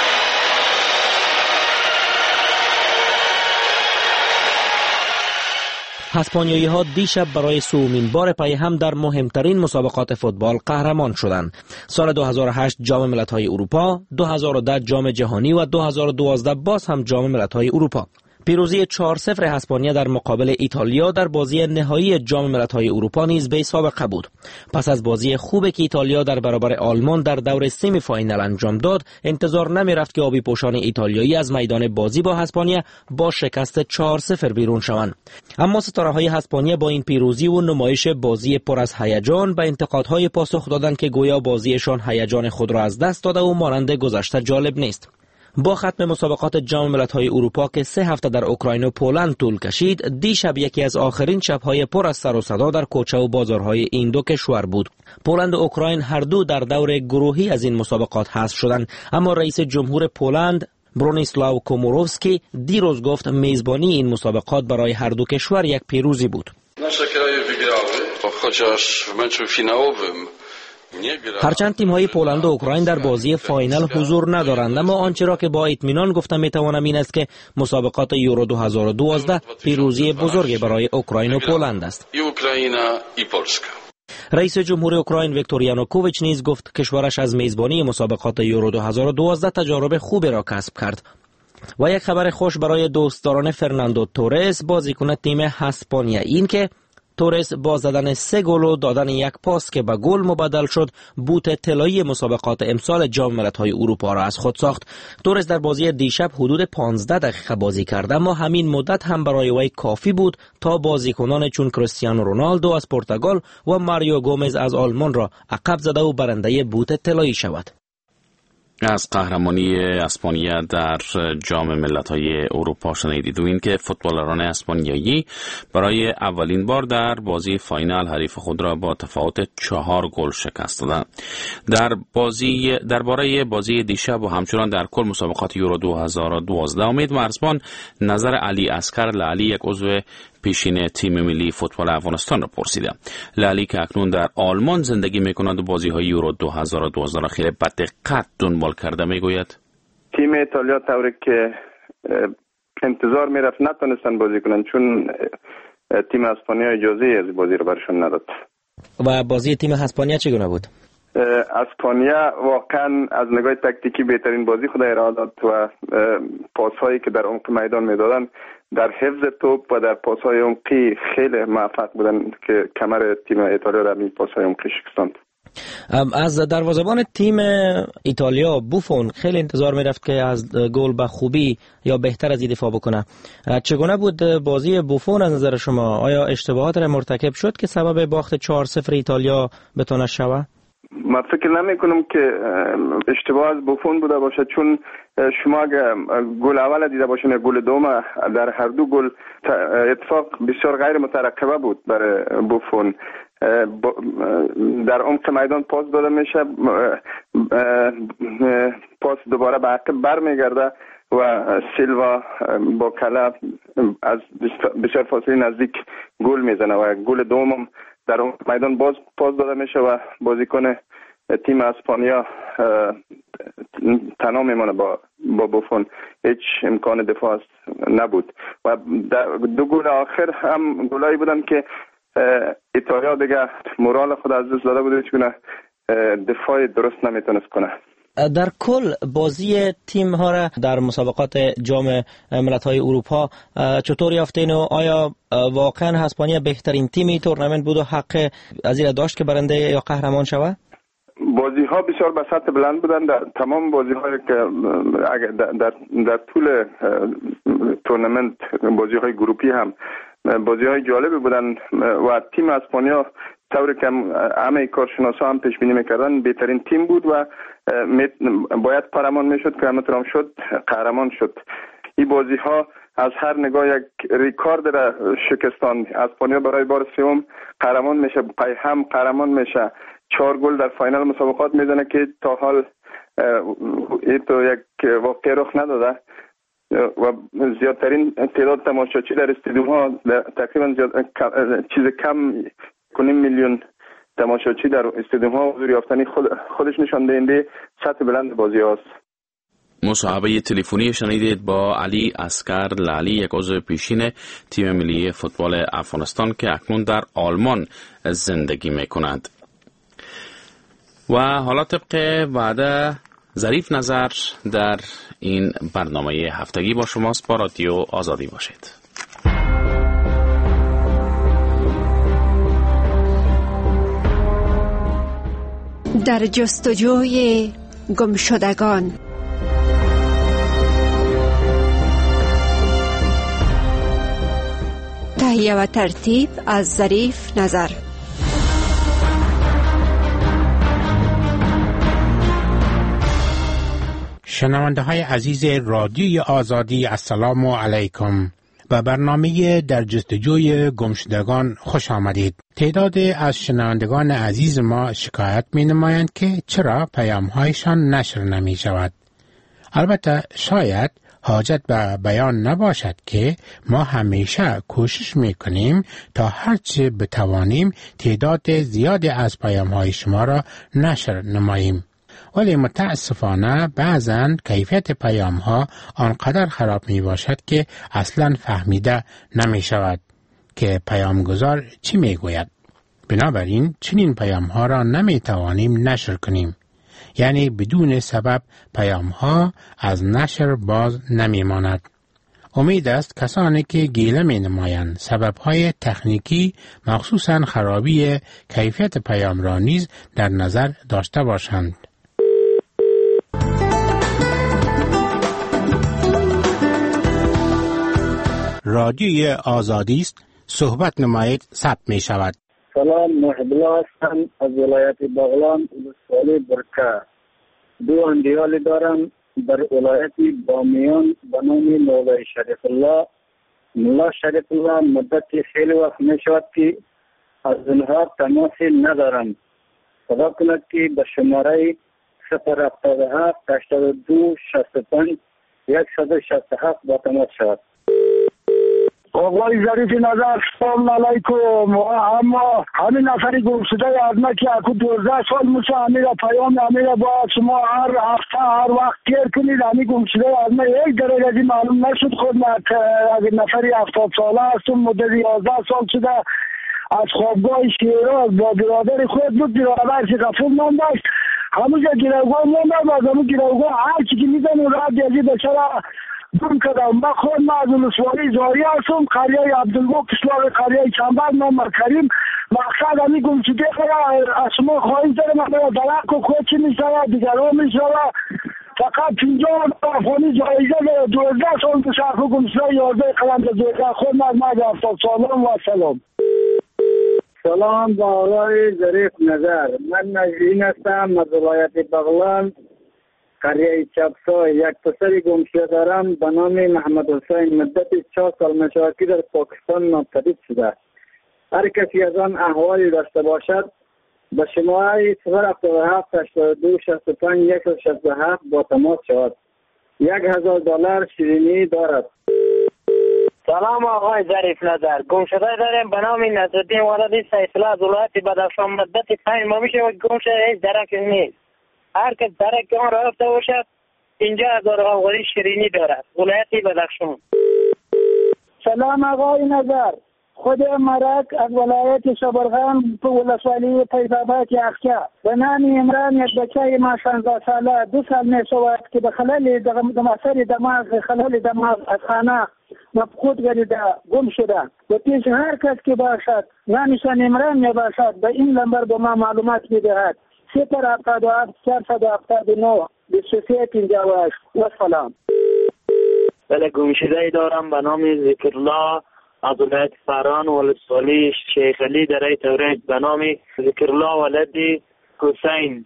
اسپانیایی ها دیشب برای سومین بار پی هم در مهمترین مسابقات فوتبال قهرمان شدند. سال دو هزار و هشت جام ملت‌های اروپا، دو هزار و ده جام جهانی و دو هزار و دوازده باز هم جام ملت‌های اروپا. پیروزی چهار صفر اسپانیا در مقابل ایتالیا در بازی نهایی جام ملت‌های اروپا نیز بی سابقه بود. پس از بازی خوبی که ایتالیا در برابر آلمان در دور سمی فاینال انجام داد، انتظار نمی‌رفت که آبی پوشان ایتالیایی از میدان بازی با اسپانیا با شکست چهار صفر بیرون شوند. اما ستاره‌های اسپانیا با این پیروزی و نمایش بازی پر از هیجان به انتقادهای پاسخ دادند که گویا بازیشان هیجان خود را از دست داده و مانند گذشته جالب نیست. با ختم مسابقات جام ملت‌های اروپا که سه هفته در اوکراین و پولند طول کشید، دیشب یکی از آخرین شب‌های پر از سر و صدا در کوچه و بازارهای این دو کشور بود. پولند و اوکراین هر دو در دور گروهی از این مسابقات حذف شدند، اما رئیس جمهور پولند برونیسلاو کومورووسکی دیروز گفت میزبانی این مسابقات برای هر دو کشور یک پیروزی بود. هرچند تیم‌های پولند و اوکراین در بازی فاینال حضور ندارند، اما آنچه را که با اطمینان گفتم میتوانم این است که مسابقات یورو دو هزار و دوازده پیروزی بزرگی برای اوکراین و پولند است. رئیس جمهور اوکراین ویکتور یانوکوویچ نیز گفت کشورش از میزبانی مسابقات یورو دو هزار و دوازده تجارب خوبی را کسب کرد. و یک خبر خوش برای دوستداران فرناندو تورس، بازیکن تیم اسپانیا، این که تورس با زدن سه گل و دادن یک پاس که به گل مبدل شد، بوت طلایی مسابقات امسال جام ملت‌های اروپا را از خود ساخت. تورس در بازی دیشب حدود پانزده دقیقه بازی کرد، اما همین مدت هم برای وی کافی بود تا بازیکنان چون کریستیانو رونالدو از پرتغال و ماریو گومز از آلمان را عقب زده و برنده بوت طلایی شود. از قهرمانی اسپانیا در جام ملت‌های اروپا شنیدید و این که فوتبالران اسپانیایی برای اولین بار در بازی فاینال حریف خود را با تفاوت چهار گل شکست دادند. در بازی درباره بازی دیشب و همچنان در کل مسابقات یورو دو هزار و دوازده امید مرزبان نظر علی اصغر لعلی، یک عضو پیشین تیم ملی فوتبال افغانستان را پرسیدم. لعلی که اکنون در آلمان زندگی می‌کند و بازی‌های یورو دو هزار و دوازده را خیلی با دقت دنبال کرده میگوید تیم ایتالیا طوری که انتظار میرفت نتونستن بازی کنن، چون تیم اسپانیا اجازه از بازی رو برشون نداد. و بازی تیم اسپانیا چگونه بود؟ اسپانیا واقعا از نگاه تاکتیکی بهترین بازی خود ارائه داد و پاس‌هایی که در عمق میدان میدادن در حفظ توپ و در پاس‌های عمقی خیلی موفق بودن که کمر تیم ایتالیا را می پاس‌های عمقی شکستاند. از دروازه‌بان تیم ایتالیا بوفون خیلی انتظار می‌رفت که از گل به خوبی یا بهتر از این دفاع بکنه. چگونه بود بازی بوفون از نظر شما؟ آیا اشتباهات را مرتکب شد که سبب باخت چهار صفر ایتالیا بتونه شود؟ من فکر نمی کنم که اشتباه از بوفون بوده باشه، چون شما اگر گل اول دیده باشین گل دوم، در هر دو گل اتفاق بسیار غیر مترقبه بود برای بوفون. در عمق میدان پاس داده میشه، پاس دوباره به عقب برمیگرده و سیلوا با کلا از بسیار فاصله نزدیک گل میزنه و گل دوم در میدان باز پاس داده میشه و بازیکن تیم اسپانیا تنها میمونه با با بوفون. هیچ امکان دفاع نبود و دو گل آخر هم گلایی بودن که ایتالیا دیگه مورال خود از دست داده بود، هیچ گونه دفاع درست نمیتونست کنه. در کل بازی تیم ها را در مسابقات جام ملت‌های اروپا چطور یافتین و آیا واقعا اسپانیا بهترین تیمی تورنمنت بود و حق از این داشت که برنده یا قهرمان شود؟ بازی ها بسیار به سطح بلند بودن. در تمام بازی هایی که در, در, در طول تورنمنت، بازی های گروپی هم بازی های جالبی بودن و تیم اسپانیا طوری که همه کارشناسا هم پیش بینی میکردن بهترین تیم بود و باید قهرمان میشد که همونطور شد، قهرمان شد. این بازی ها از هر نگاه یک ریکارد را شکستان. اسپانیا برای بار سوم قهرمان میشه، پای هم قهرمان میشه، چهار گل در فاینال مسابقات میزنه که تا حال این تو یک واقعه رخ نداده و زیادترین تعداد تماشاچی در استادیوم ها تقریبا چیز کم کنیم میلیون تماشاچی در استادیوم ها حضور یافتنی خود خودش نشان دهنده سطح بلند بازی هاست. مصاحبه تلفنی شنیدید با علی اصغر لعلی، یک عضو پیشین تیم ملی فوتبال افغانستان که اکنون در آلمان زندگی میکند. و حالا طبق وعده ظریف نظر در این برنامه هفتگی با شماست. با رادیو آزادی باشید. در جستجوی گمشدگان. تهیه و ترتیب از ظریف نظر. شنونده های عزیز رادیوی آزادی، السلام علیکم. و برنامه در جستجوی گمشدگان خوش آمدید. تعداد از شنوندگان عزیز ما شکایت می نمایند که چرا پیام هایشان نشر نمی شود. البته شاید حاجت به بیان نباشد که ما همیشه کوشش می کنیم تا هرچه بتوانیم تعداد زیادی از پیام های شما را نشر نماییم. ولی متاسفانه بعضاً کیفیت پیام ها آنقدر خراب می باشد که اصلاً فهمیده نمی شود که پیامگذار چی می گوید. بنابراین چنین پیام ها را نمی توانیم نشر کنیم. یعنی بدون سبب پیام ها از نشر باز نمی ماند. امید است کسانی که گیله می نمایند سبب های تکنیکی مخصوصاً خرابی کیفیت پیام را نیز در نظر داشته باشند. رادیوی آزادی است، صحبت نمایید، ثبت می شود. سلام، محب الله هستم از ولایت بغلان، ولسوالی برکه. دو اندیالی دارم در ولایت بامیان به نام مولای شریف الله. ملا شریف الله مدتی خیلی وقت می شود که از اونها تماسی ندارم. خدا کند که به شماره صفر هفتاد و هفت هشتاد و دو شصت و پنج صد و شصت و هفت با تماس شود. آقای ظریف نظر، سلام علیکم. اما همین نفری گمشده از ما که اکو دوازده سال میشه همین پیام همین با شما هر هفته هر وقت گیر کنید. همین گمشده از ما یک درجه معلوم نشد. خود اگه نفری هفتاد ساله هستم، مدت یازده سال شده از خوابگاه شیراز با برادر خود بود. برادر که غفور مانده است، همونجا گیروگاه مانده باز همون گیروگاه هر چی که میزن و راحت دیزی بچرا دون کدام. من خود ما از ولسوالی زاری هستم، قریه عبدالگو کشلار قریه چنبر نام کریم. مقصد همی گمشده خدا از شما خواهیم داره من برای دلق و خود چی میشوه دیگران میشوه. فقط پینجا افغانی جایزه داره. دوازده سال تو شرف گمشده یازده قلم دوازده. خود ما از ما هفتاد سالم و سلام. سلام با آقای ظریف نظر. من نجرین هستم از ولایت بغلان، قریه چپسا. یک پسری گمشده دارم به نام محمد حسین. مدت چهار سال مشارکی در پاکستان ناپدید شده. هر کسی از آن احوالی داشته باشد به شماره صفر هفتاد و هفت هشتاد و دو شصت و پنج صد و شصت و هفت با تماس شود. یک هزار دلار شیرینی دارد. سلام آقای ظریف نظر. گمشده داریم به نام نصرالدین ولدی سیفالله از ولایت بدخشان. مدت پنج ماه میشه و گمشده هیچ درک نیست. هر کس درک آن را رفته باشد اینجا هزار غوغوری شیرینی دارد. ولایت بدخشان. سلام آقای نظر. خود مرک از ولایت شبرغان تو ولسوالی طیبابات یخچه. به نام عمران یک بچه ما شانزده ساله دو سال می شود که به خلال دماغ دماغ خلال دماغ از خانه مفقود گردیده گم شده. و پیش هر کس که باشد نامشان عمران می باشد به این نمبر به ما معلومات میدهد. صفر هفتاد و هفت چهارصد و هفتاد و نه بیست و سه پنجاه و هشت. و سلام. بله، گمشده دارم به نام ذکرالله از ولایت فران ولسوالی شیخ علی در تورید به نام ذکرالله ولدی حسین.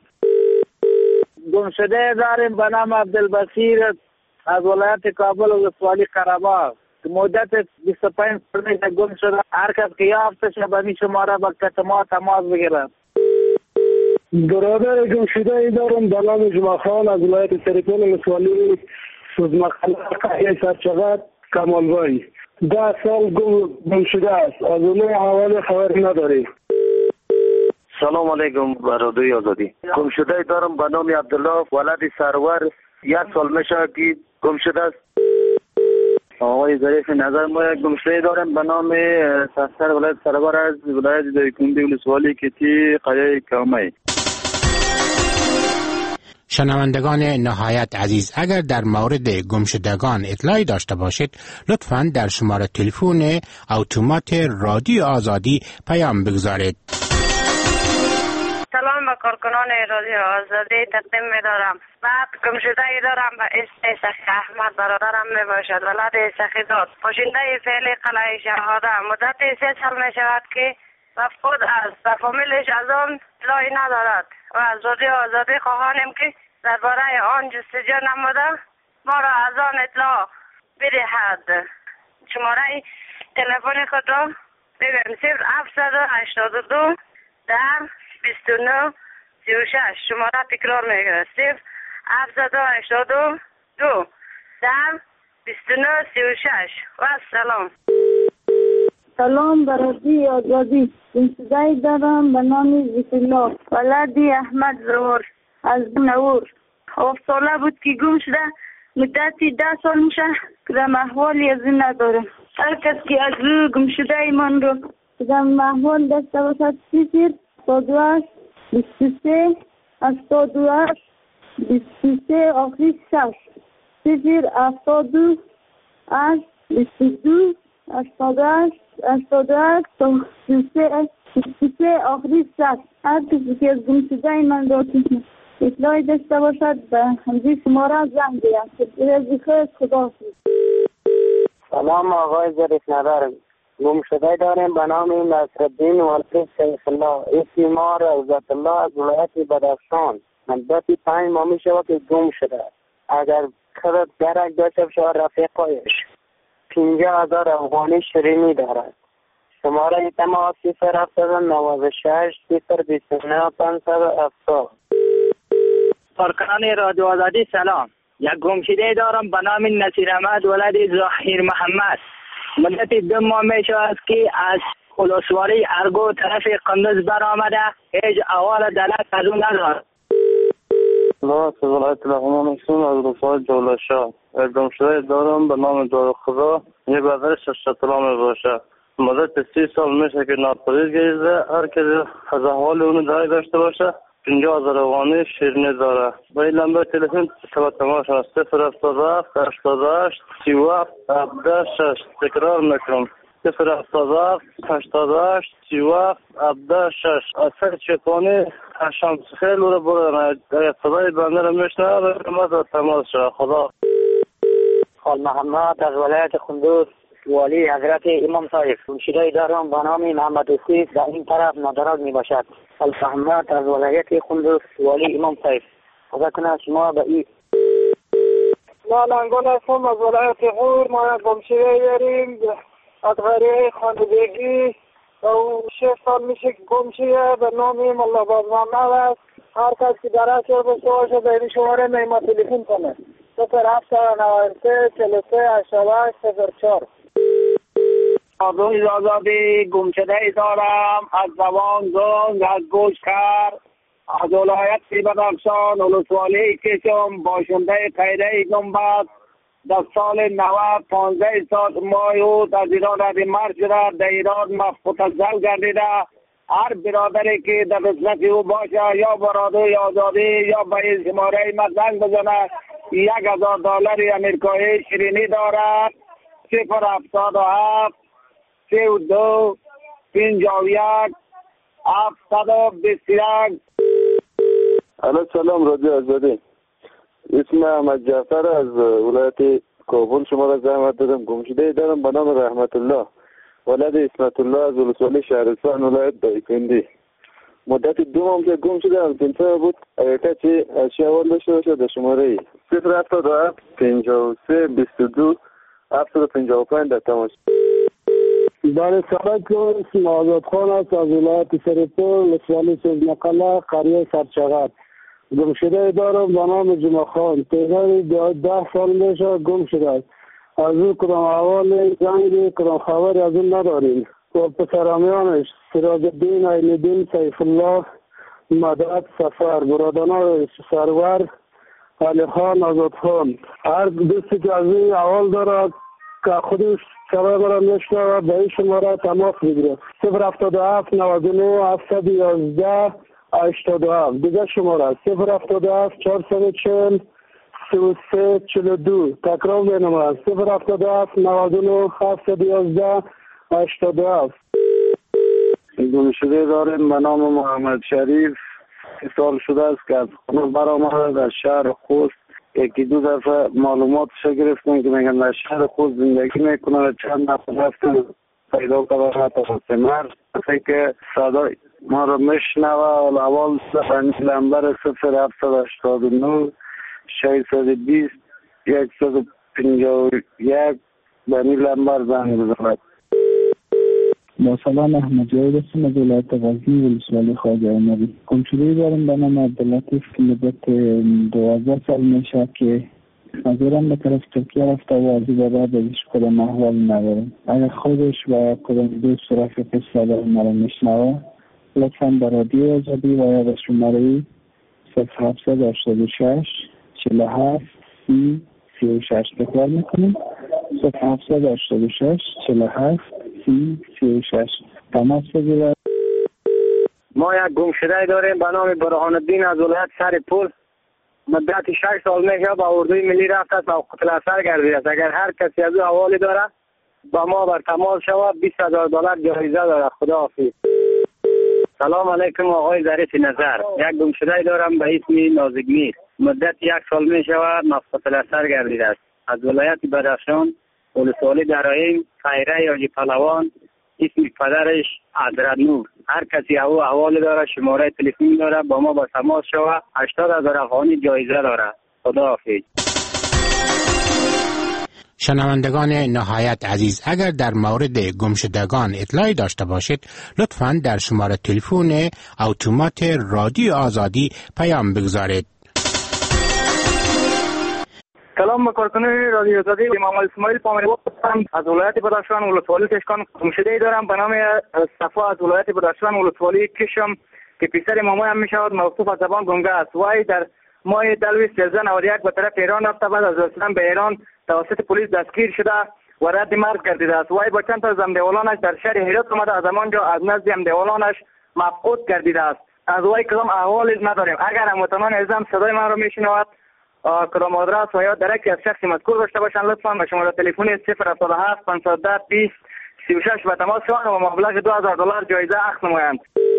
گمشده داریم به نام عبدالبصیر از ولایت کابل ولسوالی قره‌باغ. مدت بیست و پنج سال گم شده. هر کس که یافتش به می شماره با کتما تماس بگیرد. برادر گمشده دارم به نام جمعه خان از ولایت سرپل ولسوالی سوزمخانه قریه سرچغد کمالوایی. ده سال گم شده است. از اون حوال خبری نداریم. سلام علیکم برادری آزادی. گم شده دارم به نام عبدالله ولدی سرور. یک سال میشه که گم شده است. آقای ظریف نظر، ما یک گمشده دارم به نام سستر ولایت سرور از ولایت دایکنده ولسوالی کتی قریه کامه. شنوندگان نهایت عزیز، اگر در مورد گمشدگان اطلاعی داشته باشید لطفاً در شماره تلفن اتومات رادیو آزادی پیام بگذارید. سلام به کارکنان رادیو آزادی تقدیم می دارم. بعد گمشده ای دارم به اسم سخی احمد، برادرم می باشد، ولد سخی داد، پاشنده فعلی قلعه شهاده. مدت سه سال می شود که مفقود است و فامیلش از آن اطلاعی ندارد و از رادیو آزادی خواهانیم که درباره آن جستجو نموده ما را از آن اطلاع بدهد. شماره تلفن خود را بگم: صفر هفتصد و هشتاد و دو ده بیست و نه سی و شش. شماره تکرار میگه: صفر هفتصد و هشتاد و دو ده بیست و نه سی و شش. و سلام. سلام برادی آزادی. گمشده دارم به نام ذکر الله، ولدی احمد زور از نور. هفت ساله بود که گم شده، مدتی ده سال میشه که در احوالی از این نداره. هر کس که از روی گم شده ایمان رو در احوال داشته باشد: صفر هفتاد و هشت بیست و سه هفتاد و هشت بیست و سه آخری شش. صفر هفتاد و هشت بیست و دو هشتاد و هشت هشتاد و هشت بیست و سه آخری شش. هر کسی که از گم شده ایمان رو اطلاعی داشته باشد به همزی شماره زنگ بزند. رزی خیر، خدا. سلام آقای ظریف نظر. گم شده داریم به نام نصرالدین ولد سیف الله، اسم ما روضت الله، از ولایت بدخشان. مدتی پنج ماه می شود که گم شده. اگر خودت درک داشته باشه رفیقایش پنجاه هزار افغانی شیرینی دارد. شماره تماس صفر هفتاد و نود و شش صفر بیست و نه پانصد و هفتاد. کارکنان رادیو آزادی سلام. یک گمشده دارم به نام نصیر احمد ولد ظاهر محمد. مدت دو ماه می شود که از ولسوالی ارگو طرف قندوز برآمده، هیچ احوال دلت از اون ندارد. الله از ولایت لغمان هستم، از رفاه جولشا. یک گمشده دارم به نام دار خدا، یه برادر ششتلا می باشه. مدت سی سال میشه که ناپدید گریزه. هر کسی از احوال اون داری داشته باشه پنجاه هزار افغانی شیرینی داره. با این لمبه تلفن ثبت تماس صفر هفتاد و هفت هشتاد و هشت سی و هفت هفده شش. تکرار میکنم: صفر هفتاد و هفت هشتاد و هشت سی و هفت هفده شش. اثر چپانی شمس خیل رو برن. اگر صدای بنده رو میشنه باید تماس شد. خدا. خال محمد از ولایت قندوز، والی حضرت امام صاحب. گمشده دارم به نام محمد حسین، در این طرف نادراد می باشد. محمد از ولایت قندوز، والی امام صاحب. خدا کنه شما به این ما لنگان هستم از ولایت غور. ما گمشده داریم از غریه خانگی و شش سال میشه که گمشده به نام ملا باز محمد است. هر کس که درست رو بسته باشه به این شماره میما تلفن کنه: صفر هفتصد و نود و سه چهل و سه هشتاد و هشت صفر چهار. رادیو آزادی. گمشده ای دارم از زبان زنگ از گوشکر، از ولایت بدخشان، ولسوالی کشم، باشنده قیده گنبد. در سال نود پانزده سال ماه بود از ایران رد مرد شده، در ایران متزل گردیده. هر برادری که در خدمت او باشه یا با رادیوی آزادی یا با این شماره ما زنگ بزنه، یک هزار دلار امریکایی شیرینی دارد. صفر هفتاد و هفت سی و دو پنجاه و یک هفتصد و بیست و یک. علیه سلام رادیو آزادی. اسم احمد جعفر از ولایت کابل شما را زحمت دادم. گمشده دارم به نام رحمت الله، ولد اسمت الله، از ولسوالی شهرستان، ولایت دایکنی. مدت دو ماه که گم شده از تنسا بود. اگر کسی اشیا اول داشته باشه در شماره صفر هفتاد و هفت پنجاه و سه بیست و دو هفتاد و پنجاه و پنج در تماس. در سرک اسم آزاد خان است از ولایت سرپور، ولسوالی سوزنقله، قریه سرچغت. گم شده دارم به نام جمعه خان. تعداد ده سال میشه گم شده است. از او کدام احوال زنگی کدام خبری از اون نداریم. و پسرامیانش سراج الدین عینالدین سیف الله، مدد سفر، برادران سرور علی خان آزاد خان. هر دوستی که از این احوال دارد که خودش شبه برای میشنه و به این شماره تماس بگیره: صفر هفتاد و هفت نود و نه هفتصد و یازده هشتاد و هفت. دیگه شماره صفر هفتاد و هفت چهارصد و چهل سی و سه چهل و دو. تکرار می‌کنم صفر هفتاد و هفت نود و نه هفتصد و یازده هشتاد و هفت. گمشده داریم به نام محمد شریف. سی سال شده است که از خونه برآمده در شهر خوست. یکی دو دفعه معلوماتش گرفتم که میگن در شهر خوست زندگی میکنه. چند نفر رفتن پیدا کردن تا سمر اصلا که صدای ما رو میشنوه. اول سفرنی لمبر صفر هفتصد و هشتاد و نه ششصد و بیست صد و پنجاه و یک به این لمبر زنگ بزند. با سلام احمد جاوید هستم از ولایت غزنی ولسوالی خواجه عمری. گمشده‌ای دارم به نام عبداللطیف که مدت دوازده سال میشه که از ایران به طرف ترکیه رفته و از این بعد ازش کدام احوال ندارم. اگر خودش و کدام دوست و رفیق صدای مرا میشنوه لطفا به رادیو آزادی و یا به شماره صفر هفتصد و هشتاد و شش چهل و هفت سی سی و شش تکرار میکنیم. صفر هفتصد و هشتاد و شش چهل و هفت سی سی و شش تماس بگیرد. ما یک گمشده داریم به نام برهان الدین از ولایت سرپل. مدت شش سال میشه با اردوی ملی رفت است و قتل اثر گردیده است. اگر هر کسی از او حوالی داره با ما بر تماس شود. بیست هزار دلار جایزه داره. خدا حافظ. سلام علیکم آقای ظریف نظر. یک گمشده دارم به اسم نازگمیر. مدت یک سال می شود قتل اثر گردیده است. از ولایت بدخشان ولسوالی درایم خیره یا پهلوان. اسم پدرش عبدالنور. هر کسی او احوال داره شماره تلفن داره با ما با تماس شود. هشتاد هزار افغانی جایزه داره. خدا حافظ. شنوندگان نهایت عزیز، اگر در مورد گمشدگان اطلاعی داشته باشید لطفاً در شماره تلفن اتومات رادیو آزادی پیام بگذارید. سلام کارکنان رادیو آزادی، امام اسماعیل پامری هستم از ولایت بدخشان ولسوالی کشکان. گمشده‌ای دارم به نام صفا از ولایت بدخشان ولسوالی کشم که پسر مامای هم میشود موصوف از زبان گنگه است. وای در ماه دلوی سیزده نود و یک به طرف ایران رفته. بعد از رسیدن به ایران توسط پلیس دستگیر شده و رد مرگ گردیده است. وای با چند تا از همدیوالانش در شهر هرات آمده. از همانجا از نزد همدیوالانش مفقود گردیده است. از وای کدام احوالی نداریم. اگر هموطنان عزیزم صدای من را میشنوند کدام آدرس و یا درکی از شخصی مذکور داشته باشند لطفا به شماره تلفن صفر هفتاد و هفت پانصد و ده بیست سی و شش به تماس شوند و مبلغ دو هزار دلار جایزه اخذ نمایند.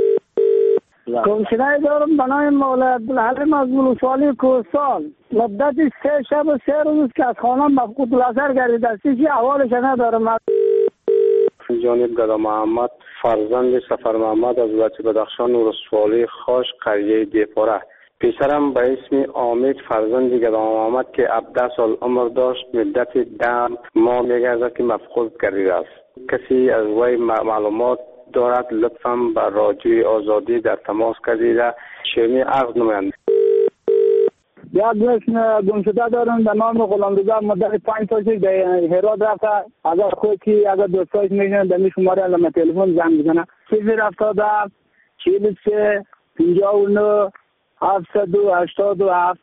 گمشده دارم به نام مولا عبدالحلیم از ولسوالی کوهستان. مدت سه شب و سه روز که از خانم مفقود الاثر گردیده است. هیچ احوالش ندارم. جانب گدا محمد فرزند سفر محمد از ولایت بدخشان ولسوالی خاش قریه دیپاره. پسرم به اسم امید فرزند گدا محمد که هفده سال عمر داشت مدت ده ماه میگردد که مفقود گردیده است. کسی از وی معلومات دارد لطفاً به رادیوی آزادی در تماس کردیده شیرینی عقد نمایند. یک اسم گمشده دارم به نام غلامرضا مدت پنج سال به هرات رفته. اگر خود کی اگر دوستایش میشن در این شماره علامه تلفن زنگ بزنه صفر هفتاد و هفت چهل و سه پنجاه و نه هفتصد و هشتاد و هفت.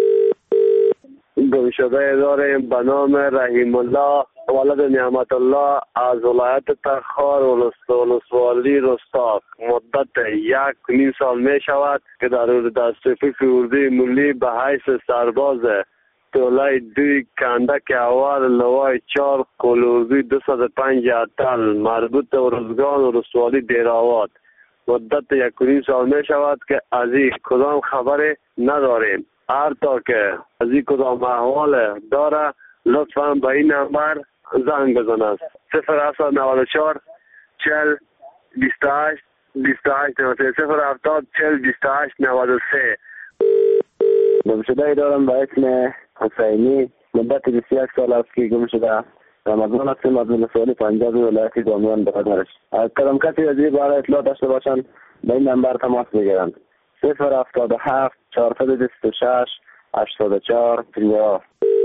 گمشده داریم به نام رحیم الله ولد نعمت الله از ولایت تخار ولسوالی رستاق. مدت یک نیم سال می شود که در دستفیف اردوی ملی به حیث سرباز طولای دوی کندک اول لوای چار کل اردوی دو صد و پنج اتل مربوط به ارزگان ولسوالی دیراوات. مدت یک نیم سال می شود که از این کدام خبری نداریم. هر تا که از این کدام احوال داره لطفاً به این نمبر زنگ بزنند. صفر هفتاد نود و چهار چهل بیست و هشت بیست و هشت صفر هفتاد چهل بیست و هشت نود و سه. گمشده دارم به اسم حسینی. مدت بیست و یک سال است که گمشده. رمضان هستیم از ولسوالی پنجاب ولایت گامیان برادرش. از کدام کسی از این باره اطلاع داشته باشند به این نمبر تماس بگیرند. صفر هفتاد و هفت چهارصد و بیست و شش هشتاد و چهار پنجاه.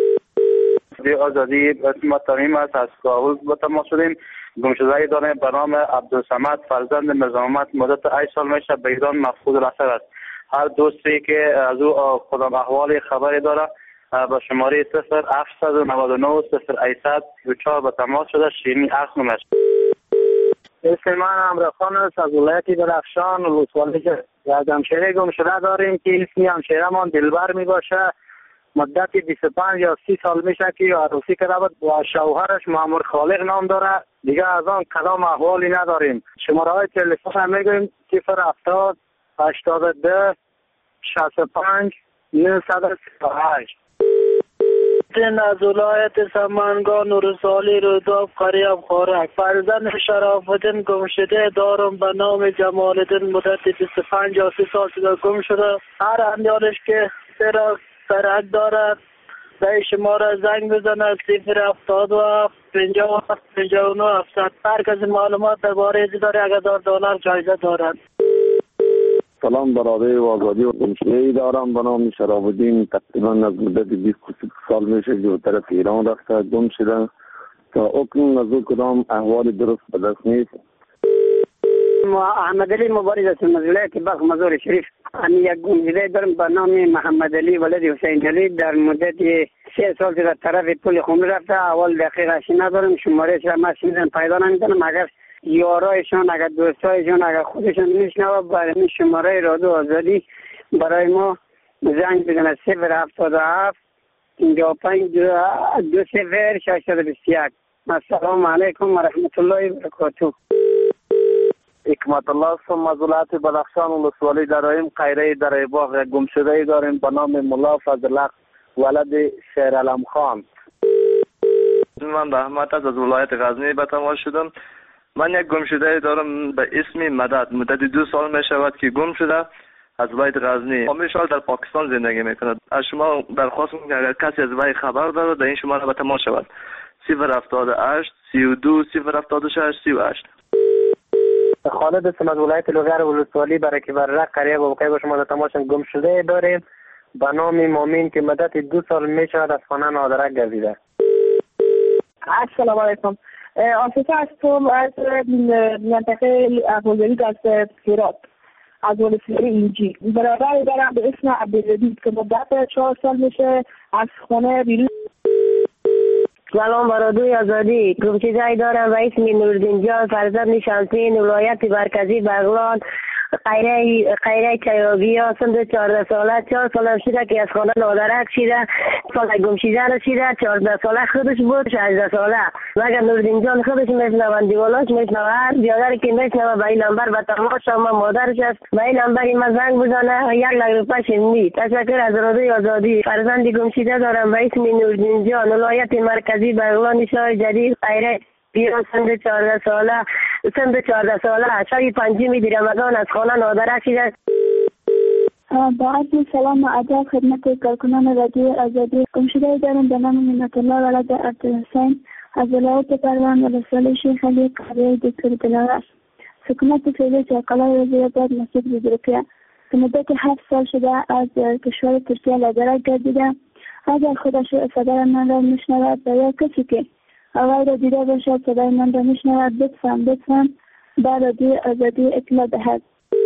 آزادی اسم ترمیم است. از کابل با تماس شدیم. گمشده‌ای داریم به نام عبدالصمد فرزند مرزا محمد مدت هشت سال میشه به ایران مفقود الاثر است. هر دوستی که از او کدام احوالی خبری داره با شماره صفر هفتصد و نود و نه صفر هشتصد سی و چهار به تماس شده شیرینی اخ نمایش. اسم من امرخان است از ولایت بدخشان ولسوالی یک همشیره گم شده داریم که اسمی همشیره‌مان دلبر می باشه. مدت بیست و پنج یا سی سال میشه که عروسی کرده بود و شوهرش مامور خالق نام داره. دیگه از آن کدام احوالی نداریم. شماره های تلفن هم میگویم صفر هفتاد هشتاد و دو شصت و پنج نهصد و سی و هشت. از ولایت سمنگان نورسالی روداب قریب خورک فرزند شرف الدین گم شده دارم به نام جمال الدین مدت بیست و پنج یا سی سال شده گم شده. هر اندیالش که سرک سرک دارد به شماره زنگ بزند صفر هفتاد و هفت پنجاه و هفت پنجاه و نه هفتصد. هر کسی معلومات درباره ازی داره یک هزار دلار جایزه دارد. سلام برادر آزادی و گمشده‌ای دارم به نام شرف الدین. تقریبا از مدت بیست سال میشه که طرف ایران رفته گم شده. تا اکنون از او کدام احوال درست به دست نیست. احمد علی مبارز از ولایت بلخ مزار شریف. هم یک گمشده دارم به نام محمد علی ولد حسین علی در مدت سه سال در طرف پل خمری رفته. اول دقیقش ندارم، شماره شما ماشین پیدا نمی‌کنم. اگر یارایشان اگر دوستایشان اگر خودشان میشنوه برای شماره رادیو آزادی برای ما زنگ بزنه صفر هفتاد و هفت پنجاه و پنج دو صفر ششصد و بیست و یک. السلام علیکم و رحمت الله و برکاته. حکمت الله هستم از ولایت بدخشان ولسوالی درایم قیره در باغ. گمشده داریم به نام ملا فضل ولد شیر علم خان. من رحمت از ولایت غزنی به تماس شدم. من یک گمشده دارم به اسم مدد. مدت دو سال می شود که گم شده از ولایت غزنی. همیشه در پاکستان زندگی میکند. از شما درخواست میکنم اگر کسی از وی خبر داره در این شماره به تماس شود صفر هفتاد و هشت سی و دو صفر هفتاد و شش سی و هشت. خالد هستم از ولایت لوگر ولسوالی برای که بر قریه و بقیه با شما در تماس گمشده داریم به نام مامین که مدت دو سال می شود از خانه نادرک گردیده. السلام علیکم. آفیسه هستم از منطقه اقوالگری در هرات از ولسوالی اینجی. برادر دارم به اسم عبدالجدید که مدت چهار سال میشه از خانه بیرون. سلام برادوی آزادی. گمشده‌ای دارم به اسم نوردین جان فرزند شمسین ولایت مرکزی بغلان قیره قیره چیابیا. سن چهارده ساله چهار ساله شده که از خانه نادرک شده. سال گمشده رسیده. چهارده ساله خودش بود. شانزده ساله مگر نوردین جان خودش میشنوند دیوالاش میشنوه. هر بیادر که میشنوه به این نمبر به تماس شما مادرش است به این نمبر ما زنگ بزنه یک لک روپیه شنی. تشکر از رادیوی آزادی. فرزند گمشده دارم به اسم نوردین جان ولایت مرکزی بغلان شهر جدید قیره بیرون. سن چهارده ساله سن چهارده ساله شب پنجم رمضان از خانه نادرک شده. با عرض سلام و ادب خدمت کارکنان رادیو آزادی. گمشده دارم به نام منت الله ولد عبدالحسین از ولایت پروان ولسوالی شیخ علی قریه دکتر دلاور. سکونت فعلی چرقلای وزیرآباد مسجد بزرگیه که مدت هفت سال شده از کشور ترکیه نادرک گردیده. اگر خودش صدای من را میشنود و یا کسی که آقای را دیده باشد صدای من را میشنود لطفاً لطفاً به رادیو آزادی اطلاع دهد.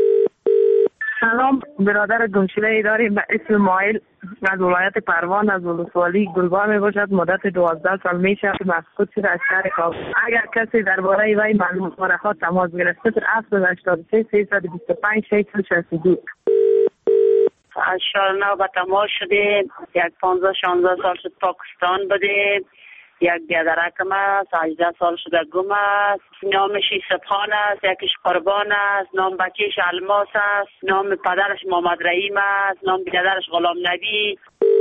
سلام برادر گمشده ای داریم به اسم مایل از ولایت پروان از ولسوالی گلبا می باشد. مدت دوازده سال می شود مفقود شده از شهر کابل. اگر کسی درباره وی معلومات را تماس گرفت صفر هفتاد هشتاد و سه سیصد و بیست و پنج ششصد و شصت و دو. از شهر نو به تماس شدیم. یک پانزده شانزده سال شد پاکستان بودیم. یک بیادرکم است هجده سال شده گم است. نامش سبحان است، یکیش قربان است، نام بچهش الماس است، نام پدرش محمد رحیم است، نام بیادرش غلام نبی.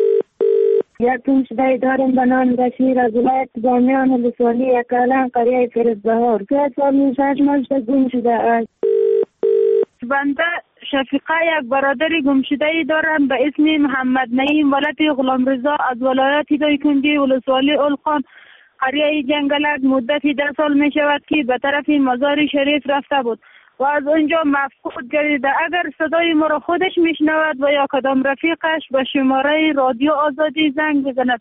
یک گمشده داریم به نام بشیر از ولایت بامیان ولسوالی یکالان قریه فرزبهار. سه سال میشه مجد گم شده است. بنده شفیقه یک برادر گمشده ای دارم به اسم محمد نعیم ولد غلام رضا از ولایت دایکنډي ولسوالی اولخان قریه جنگلک. مدت ده سال می شود که به طرف مزار شریف رفته بود و از اونجا مفقود گردیده. اگر صدای ما را خودش میشنود و یا کدام رفیقش به شماره رادیو آزادی زنگ بزند.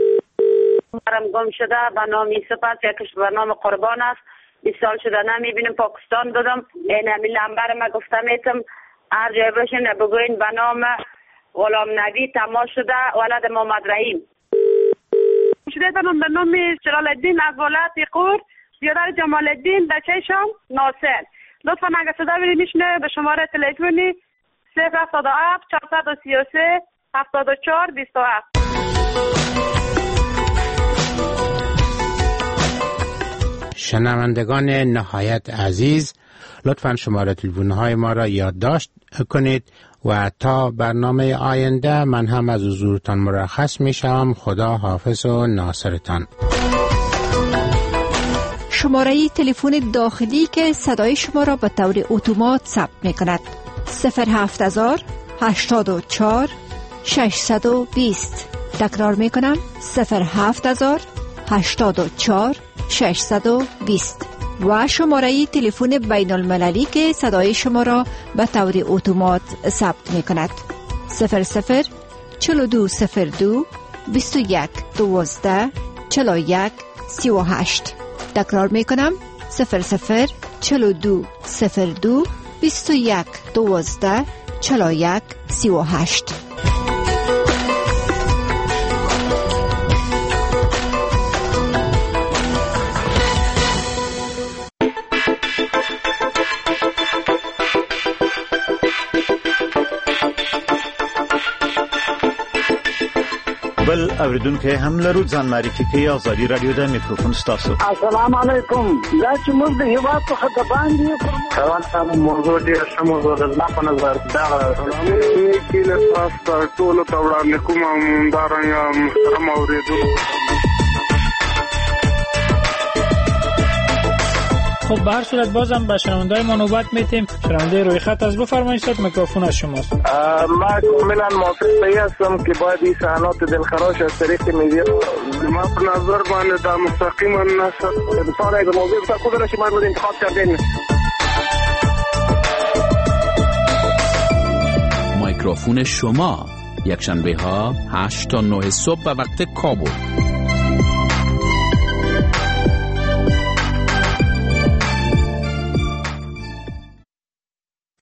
برم گم شده به نام یوسف است، یکیش به نام قربان است. بیست سال شده نمیبینم پاکستان دادم. این همین نمبر ما گفتم ایتم هر جای باشین بگوین به نام غلام نبی تماس شده ولد محمد رحیم. شده دارم به نام جلال الدین از ولایت قور بیادر جمال الدین بچه شام ناصر. لطفا اگر صدا بری میشنه به شماره تلفنی صفر هفتاد و هفت چهارصد و سی و سه هفتاد و چهار بیست و هفت. شنوندگان نهایت عزیز، لطفاً شماره تلفن‌های ما را یادداشت کنید و تا برنامه آینده من هم از حضورتان مرخص می شوم. خدا حافظ و ناصرتان. شماره تلفن داخلی که صدای شما را به طور اتومات ثبت می کند صفر هفت هزار هشتاد و چهار ششصد و بیست. تکرار می کنم صفر هفت هزار هشتاد و چهار ششصد و بیست و شماره تلفن بین المللی که صدای شما را به طور اتومات ثبت می کند صفر صفر چهل و دو صفر دو بیست و یک دوازده چهل و یک سی و هشت. تکرار می کنم صفر صفر چهل و دو صفر دو بیست و یک دوازده چهل و یک سی و هشت. بل اوریدونکو هم لرو ځان معرفي کوي آزادي رادیو د میکروفون ستاسو. السلام علیکم. دا چې موږ د هیواد څخه د باندې روان سم موضوع ډیر ښه موضوع ده. زما په نظر دا کې له تاسو ټول ته وړاندې کوم همدارنګه محترم اوریدونکو. خب به هر صورت بازم به شنونده‌های ما نوبت میتیم. شنونده روی خط از بفرمایید، صد میکروفون از شماست. ما کاملا موافق هستم که باید این صحنات دلخراش از طریق میدیا ما په نظر باندې دا مستقیما نشد انسان اگه موضوع بسا خود راشی ما رو انتخاب کردین. میکروفون شما یک شنبه ها هشت تا نه صبح به وقت کابل.